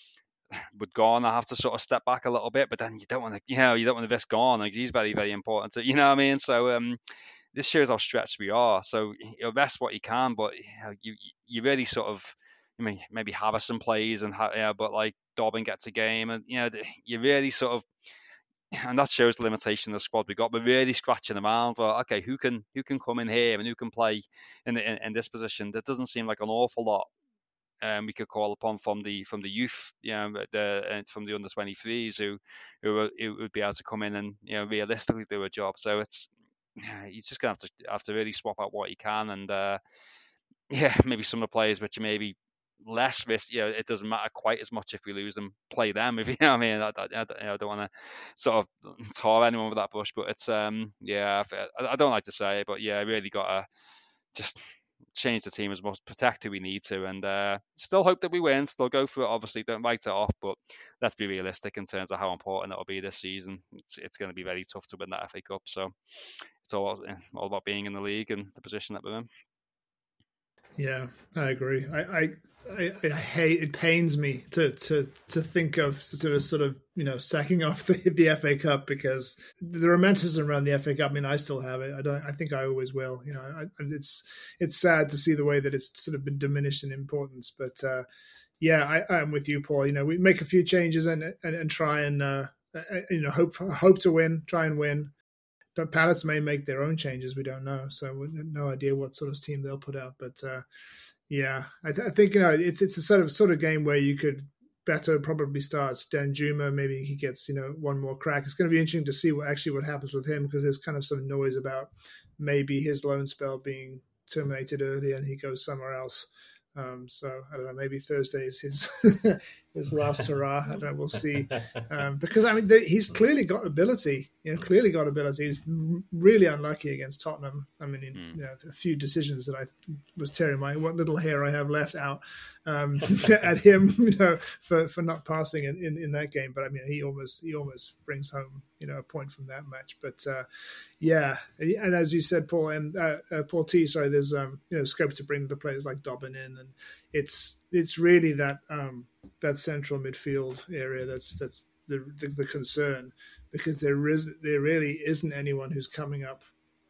Would Garner have to sort of step back a little bit, but then you don't want to, you know, you don't want to risk Garner because he's very very important. To, you know what I mean? So um, this shows how stretched we are. So you rest what you can, but you know, you you really sort of. I mean, maybe Harrison plays, and yeah, but like Dobbin gets a game, and you know, you really sort of, and that shows the limitation of the squad we got. We're really scratching around for okay, who can who can come in here and who can play in in, in this position. That doesn't seem like an awful lot. Um, we could call upon from the from the youth, you know, the from the under twenty-threes who who who would be able to come in and you know realistically do a job. So it's he's just gonna have to have to really swap out what he can, and uh, yeah, maybe some of the players which maybe. Less risk, you know, it doesn't matter quite as much if we lose them. Play them, if you know what I mean. I, I, I, I don't want to sort of tar anyone with that bush, but it's um, yeah, I, I don't like to say it, but yeah, I really got to just change the team as much, protect who we need to, and uh, still hope that we win. Still go for it. Obviously, don't write it off, but let's be realistic in terms of how important it'll be this season. It's it's going to be very tough to win that F A Cup, so it's all all about being in the league and the position that we're in. Yeah, I agree. I, I, I, I hate. It pains me to to to think of sort of sort of you know sacking off the, the F A Cup, because the romanticism around the F A Cup. I mean, I still have it. I don't. I think I always will. You know, I, it's it's sad to see the way that it's sort of been diminished in importance. But uh, yeah, I, I'm with you, Paul. You know, we make a few changes and and, and try and uh, you know hope hope to win, try and win. But Palace may make their own changes. We don't know, so we have no idea what sort of team they'll put out. But uh, yeah, I, th- I think you know it's it's a sort of sort of game where you could better probably starts Danjuma. Maybe he gets you know one more crack. It's going to be interesting to see what actually what happens with him, because there's kind of some noise about maybe his loan spell being terminated early and he goes somewhere else. Um, so I don't know. Maybe Thursday is his his last hurrah. I don't know. We'll see. Um, because I mean, they, he's clearly got ability. You know, clearly got ability. He's really unlucky against Tottenham. I mean, in, mm. you know, a few decisions that I was tearing my what little hair I have left out um, at him. You know, for, for not passing in, in, in that game. But I mean, he almost he almost brings home you know a point from that match. But uh, yeah, and as you said, Paul and uh, uh, Paul T. Sorry, there's um, you know scope to bring the players like Dobbin in, and it's it's really that um, that central midfield area that's that's the, the the concern, because there is there really isn't anyone who's coming up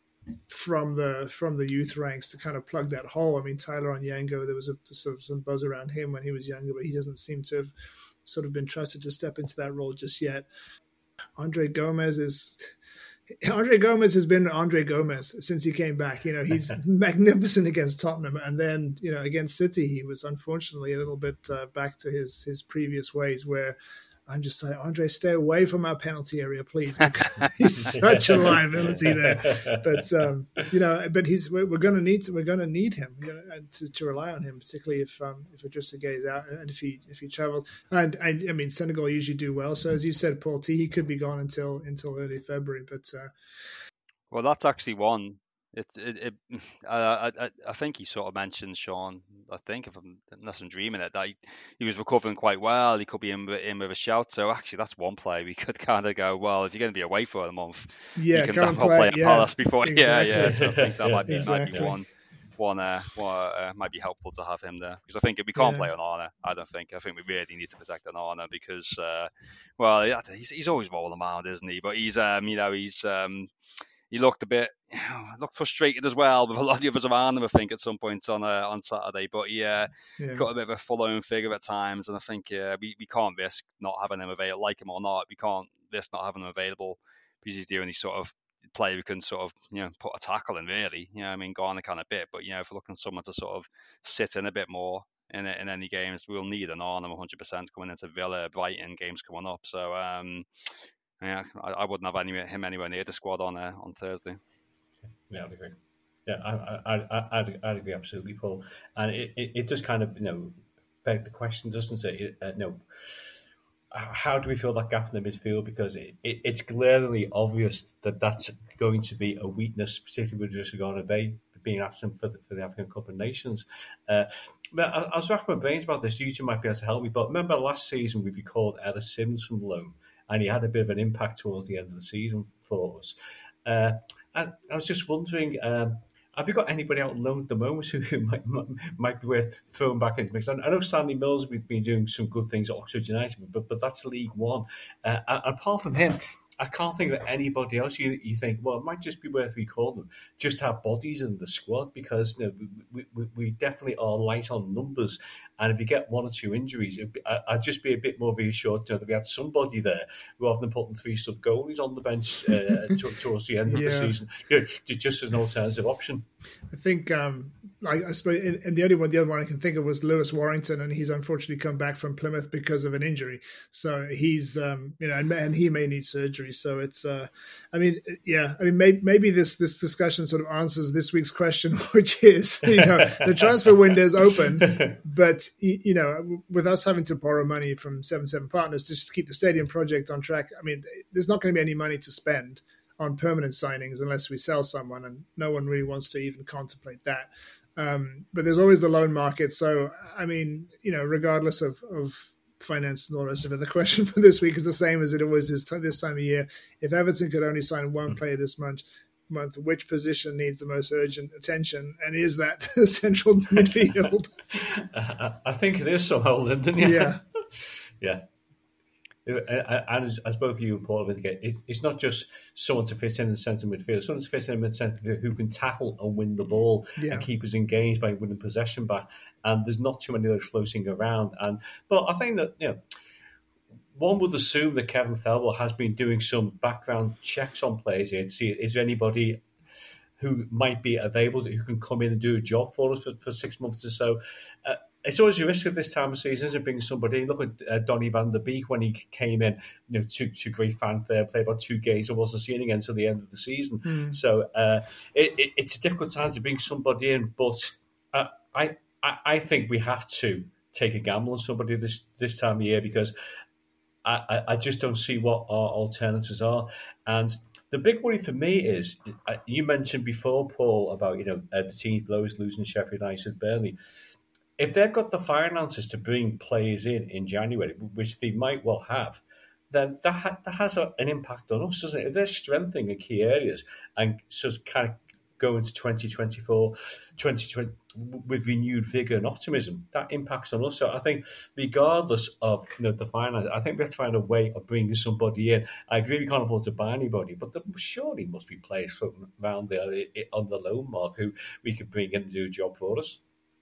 from the from the youth ranks to kind of plug that hole. I mean, Tyler Onyango, there was a sort of some buzz around him when he was younger, but he doesn't seem to have sort of been trusted to step into that role just yet. Andre Gomez is Andre Gomez has been Andre Gomez since he came back. You know, he's magnificent against Tottenham, and then you know against City, he was unfortunately a little bit uh, back to his his previous ways, where I'm just like, Andre, stay away from our penalty area, please, because he's such a liability there. But um, you know, but he's we're, we're going to need to, we're going to need him you know, to, to rely on him, particularly if um, if Idrissa Gueye is out and if he if he travels. And, and I mean, Senegal usually do well. So as you said, Paul T, he could be gone until until early February. But uh, well, that's actually one. It, it, it I, I, I think he sort of mentioned, Sean, I think, if I'm, unless I'm dreaming it, that he, he was recovering quite well. He could be in, in with a shout. So actually, that's one play we could kind of go, well, if you're going to be away for a month, yeah, you can definitely play, play at yeah, Palace before. Exactly. Yeah, yeah. So I think that might be, exactly. might be one. One, uh, one uh, might be helpful to have him there, because I think we can't yeah. play on Onana. I don't think. I think we really need to protect Onana because, uh, well, he's he's always rolling around, isn't he? But he's, um, you know, he's. Um, He looked a bit, looked frustrated as well with a lot of the others around him, I think, at some points on uh, on Saturday. But he uh, yeah. got a bit of a full-on figure at times, and I think uh, we, we can't risk not having him available, like him or not. We can't risk not having him available because he's the only sort of player who can sort of, you know, put a tackle in, really. You know, I mean, Garner can a bit, but, you know, if we're looking for someone to sort of sit in a bit more in in any games, we'll need an Arnhem one hundred percent coming into Villa, Brighton games coming up. So, um yeah, I, I wouldn't have any, him anywhere near the squad on uh, on Thursday. Yeah, I'd agree. Yeah, I, I, I, I'd, I'd agree absolutely, Paul. And it, it, it does kind of, you know, beg the question, doesn't it? it uh, no, how do we fill that gap in the midfield? Because it, it, it's glaringly obvious that that's going to be a weakness, particularly with Idrissa Gueye being absent for the, for the African Cup of Nations. Uh, but I, I was racking my brains about this. You two might be able to help me. But remember last season we recalled Ellis Sims from loan, and he had a bit of an impact towards the end of the season for us. Uh, and I was just wondering, um, have you got anybody out on loan at the moment who might, might, might be worth throwing back into the mix? I know Stanley Mills, we've been doing some good things at Oxford United, but but that's League One. Uh, apart from him, I can't think of anybody else you you think, well, it might just be worth recalling them, just to have bodies in the squad, because you know, we, we, we definitely are light on numbers. And if you get one or two injuries, be, I'd just be a bit more reassured to know that we had somebody there rather than putting three sub-goalies on the bench uh, to, towards the end yeah. of the season, you know, just as an alternative option. I think, um, I, I suppose, and the only one, the other one I can think of was Lewis Warrington, and he's unfortunately come back from Plymouth because of an injury. So he's, um, you know, and, and he may need surgery. So it's, uh, I mean, yeah, I mean, maybe, maybe this this discussion sort of answers this week's question, which is, you know, the transfer window is open, but you know, with us having to borrow money from seven seven Partners just to keep the stadium project on track, I mean, there's not going to be any money to spend on permanent signings unless we sell someone, and no one really wants to even contemplate that. Um, but there's always the loan market. So, I mean, you know, regardless of, of finance and all the rest of it, the question for this week is the same as it always is t- this time of year. If Everton could only sign one player this month, month which position needs the most urgent attention, and is that central midfield? I think it is somehow, Lyndon. Yeah. Yeah. yeah. And as, as both you and Paul have indicated, it, it's not just someone to fit in the centre midfield, someone to fit in the centre midfield who can tackle and win the ball yeah. and keep us engaged by winning possession back. And there's not too many of those floating around. And but I think that, you know, one would assume that Kevin Thelwell has been doing some background checks on players here to see, is there anybody who might be available who can come in and do a job for us for, for six months or so. Uh, It's always a risk at this time of season, isn't it, bringing somebody in? Look at uh, Donny van der Beek when he came in, you know, to, to great fanfare, played about two games and wasn't seen again until the end of the season. Mm. So uh, it, it, it's a difficult time to bring somebody in, but uh, I, I I think we have to take a gamble on somebody this, this time of year because I, I just don't see what our alternatives are. And the big worry for me is, uh, you mentioned before, Paul, about, you know, uh, the team blows losing Sheffield United, Burnley. If they've got the finances to bring players in in January, which they might well have, then that, ha- that has a, an impact on us, doesn't it? If they're strengthening in key areas and sort of kind of go into twenty twenty-four, twenty twenty with renewed vigour and optimism, that impacts on us. So I think regardless of, you know, the finance, I think we have to find a way of bringing somebody in. I agree we can't afford to buy anybody, but there surely must be players floating around there on the loan mark who we could bring in and do a job for us.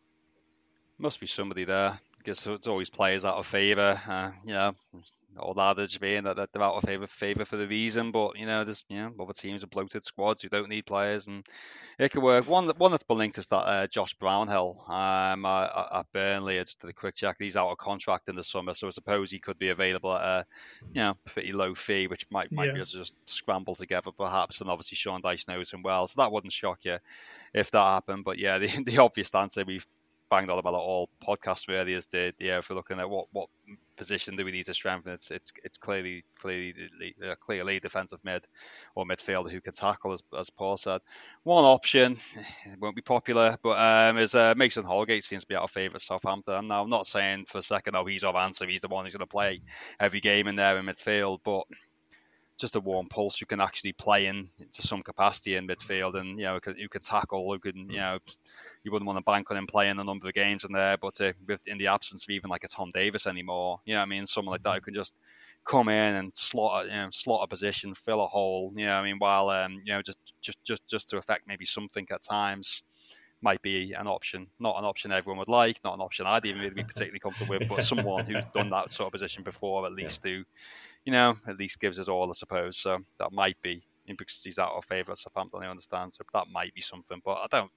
Must be somebody there, because it's always players out of favour. Uh, you know, old adage being that they're out of favour, favour for the reason. But you know, there's you know other teams with bloated squads who don't need players, and it could work. One one that's been linked is that uh, Josh Brownhill um, uh, at Burnley. I just did a quick check. He's out of contract in the summer, so I suppose he could be available at a you know pretty low fee, which might might yeah. be able to just scramble together perhaps. And obviously Sean Dyche knows him well, so that wouldn't shock you if that happened. But yeah, the the obvious answer we've banged on about it all podcast really is the yeah if we're looking at what what position do we need to strengthen, it's it's it's clearly clearly uh, clearly defensive mid or midfielder who can tackle, as, as Paul said. One option, it won't be popular, but um is uh, Mason Holgate seems to be out of favour at Southampton. Now I'm not saying for a second oh he's our answer, he's the one who's going to play every game in there in midfield, but just a warm pulse who can actually play in to some capacity in midfield, and you know who can, who can tackle, who can you know you wouldn't want to bank on him playing a number of games in there, but uh, with, in the absence of even like a Tom Davis anymore, you know what I mean, someone like that who can just come in and slot, you know, slot a position, fill a hole, you know what I mean, while um, you know just just just just to affect maybe something at times might be an option. Not an option everyone would like, not an option I'd even really be particularly comfortable with, but someone who's done that sort of position before, at least who, you know, at least gives us all, I suppose. So that might be, because he's out of favour at Southampton, I understand. So that might be something, but I don't,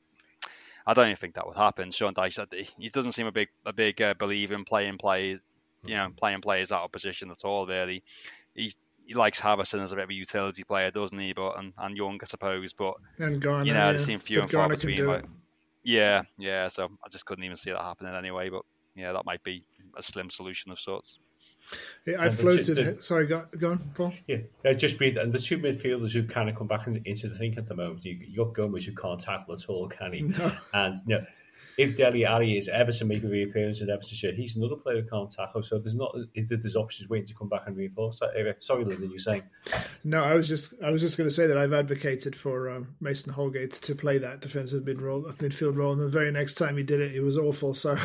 I don't even think that would happen. Sean Dyche, he doesn't seem a big, a big uh, believer in playing players, you know, playing players out of position at all. Really, he's. He likes Harrison as a bit of a utility player, doesn't he? But and, and Young, I suppose. But and Garner, you know, yeah. they seem few but and far Garner between. Like, yeah, yeah. So I just couldn't even see that happening anyway. But yeah, that might be a slim solution of sorts. Yeah, I floated. The, sorry, go, go on, Paul. Yeah, uh, just breathe. And the two midfielders who kind of come back in, into the thinking at the moment, you, you've got Gomez who can't tackle at all, can he? No. And you know, if Dele Alli is ever to make a reappearance in Evertonshire, he's another player who can't tackle. So there's not is that there's options waiting to come back and reinforce that area. Sorry, Lyndon, you're saying? No, I was just I was just going to say that I've advocated for um, Mason Holgate to play that defensive mid role, midfield role, and the very next time he did it, it was awful. So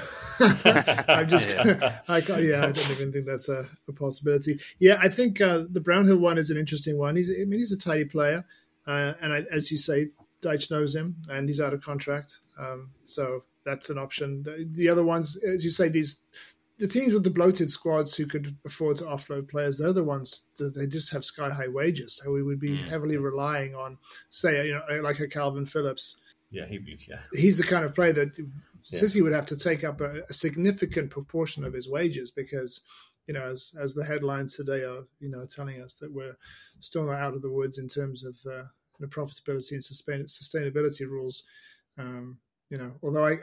I'm just yeah. I can't, yeah, I don't even think that's a, a possibility. Yeah, I think uh, the Brownhill one is an interesting one. He's I mean he's a tidy player, uh, and I, as you say, Dyche knows him, and he's out of contract, um, so. That's an option. The other ones, as you say, these the teams with the bloated squads who could afford to offload players, they're the ones that they just have sky high wages. So we would be heavily relying on, say, you know, like a Calvin Phillips. Yeah, he yeah. He's the kind of player that yeah. City would have to take up a, a significant proportion of his wages because, you know, as as the headlines today are, you know, telling us that we're still not out of the woods in terms of uh, the profitability and sustain, sustainability rules. Um, You know, although I,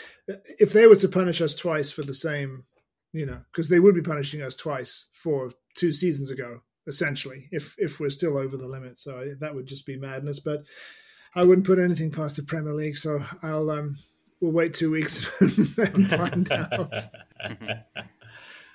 if they were to punish us twice for the same, you know, because they would be punishing us twice for two seasons ago, essentially, if if we're still over the limit. So I, that would just be madness. But I wouldn't put anything past the Premier League. So I'll um, we'll wait two weeks and find out.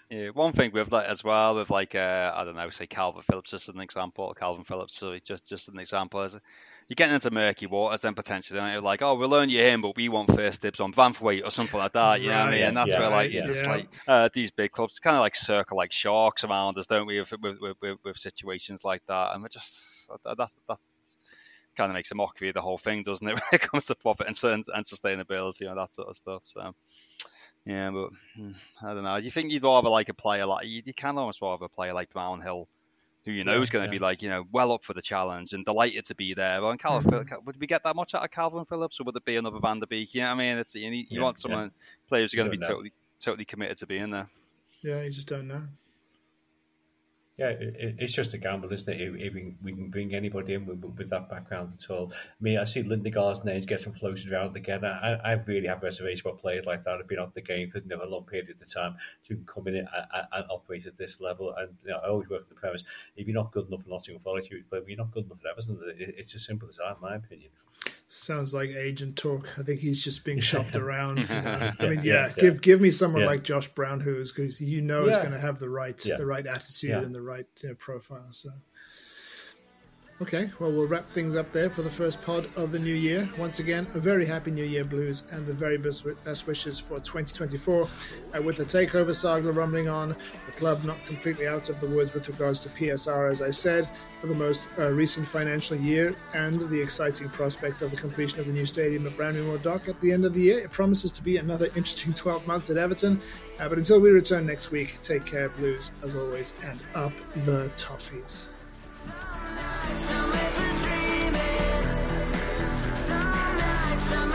Yeah, one thing with that as well, with like uh, I don't know, say Calvin Phillips, just as an example, Calvin Phillips, sorry, just just an example, is you're getting into murky waters, then potentially, don't you? Like, oh, we'll loan you him, but we want first dibs on Vanthwaite or something like that. You right, know what I mean? And that's yeah, where like yeah, you just yeah. like uh, these big clubs kind of like circle like sharks around us, don't we? With with, with, with situations like that, and we're just that's that's kind of makes a mockery of the whole thing, doesn't it? When it comes to profit and and sustainability and that sort of stuff. So. Yeah, but I don't know. Do you think you'd rather like a player like you, you can almost rather a player like Brownhill, who you know yeah, is going to yeah. be like you know well up for the challenge and delighted to be there? Well, and Calvin, mm-hmm. would we get that much out of Calvin Phillips, or would it be another Van der Beek? You know what I mean? It's you, need, you yeah, want someone yeah. players who are going to be know. totally totally committed to being there. Yeah, you just don't know. Yeah, it, it's just a gamble, isn't it? If, if we can bring anybody in with, with that background at all. I mean, I see Lindegaard's names getting floated around again. I, I really have reservations about players like that who've been out the game for you know, a long period of time to come in and, and, and operate at this level. And you know, I always work with the premise: if you're not good enough for Nottingham Forest, you're not good enough for Everton. It, it's as simple as that, in my opinion. Sounds like agent talk. I think he's just being shopped around. You know? I mean, yeah, yeah, yeah, give give me someone yeah. like Josh Brown, who's because you know yeah. is going to have the right yeah. the right attitude yeah. and the right you know, profile. So, okay, well, we'll wrap things up there for the first pod of the new year. Once again, a very happy New Year, Blues, and the very best best wishes for twenty twenty-four. Uh, with the takeover saga rumbling on, the club not completely out of the woods with regards to P S R, as I said, for the most uh, recent financial year, and the exciting prospect of the completion of the new stadium at Brownhill Moor Dock at the end of the year. It promises to be another interesting twelve months at Everton. Uh, but until we return next week, take care, Blues, as always, and up the Toffees. Some nights I'm dreaming, some nights I'm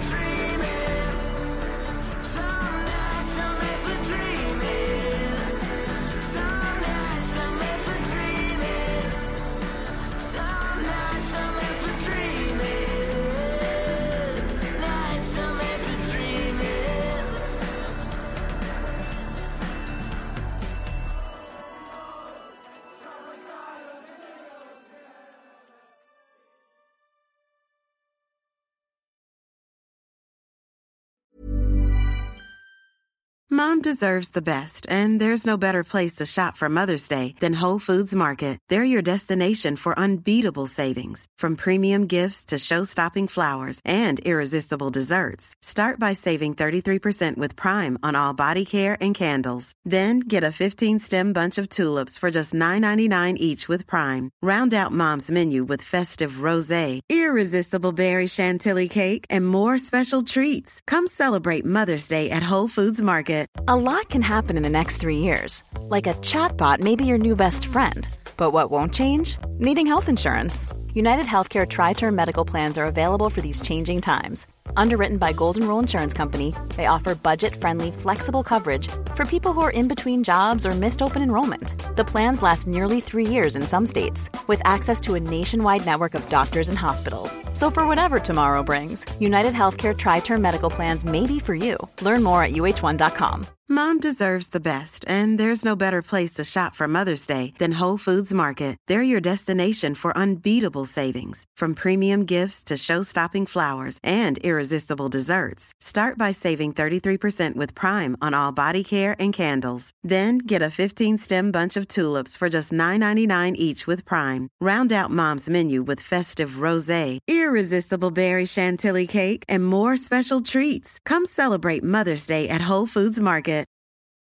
Mom deserves the best, and there's no better place to shop for Mother's Day than Whole Foods Market. They're your destination for unbeatable savings, from premium gifts to show-stopping flowers and irresistible desserts. Start by saving thirty-three percent with Prime on all body care and candles. Then get a fifteen-stem bunch of tulips for just nine ninety-nine each with Prime. Round out Mom's menu with festive rosé, irresistible berry chantilly cake, and more special treats. Come celebrate Mother's Day at Whole Foods Market. A lot can happen in the next three years. Like a chatbot may be your new best friend. But what won't change? Needing health insurance. United Healthcare Tri-Term Medical Plans are available for these changing times. Underwritten by Golden Rule Insurance Company, they offer budget-friendly, flexible coverage for people who are in between jobs or missed open enrollment. The plans last nearly three years in some states, with access to a nationwide network of doctors and hospitals. So for whatever tomorrow brings, United Healthcare Tri-Term Medical Plans may be for you. Learn more at U H one dot com. Mom deserves the best, and there's no better place to shop for Mother's Day than Whole Foods Market. They're your destination for unbeatable savings, from premium gifts to show-stopping flowers and irresistible desserts. Start by saving thirty-three percent with Prime on all body care and candles. Then get a fifteen-stem bunch of tulips for just nine ninety-nine each with Prime. Round out Mom's menu with festive rosé, irresistible berry chantilly cake, and more special treats. Come celebrate Mother's Day at Whole Foods Market.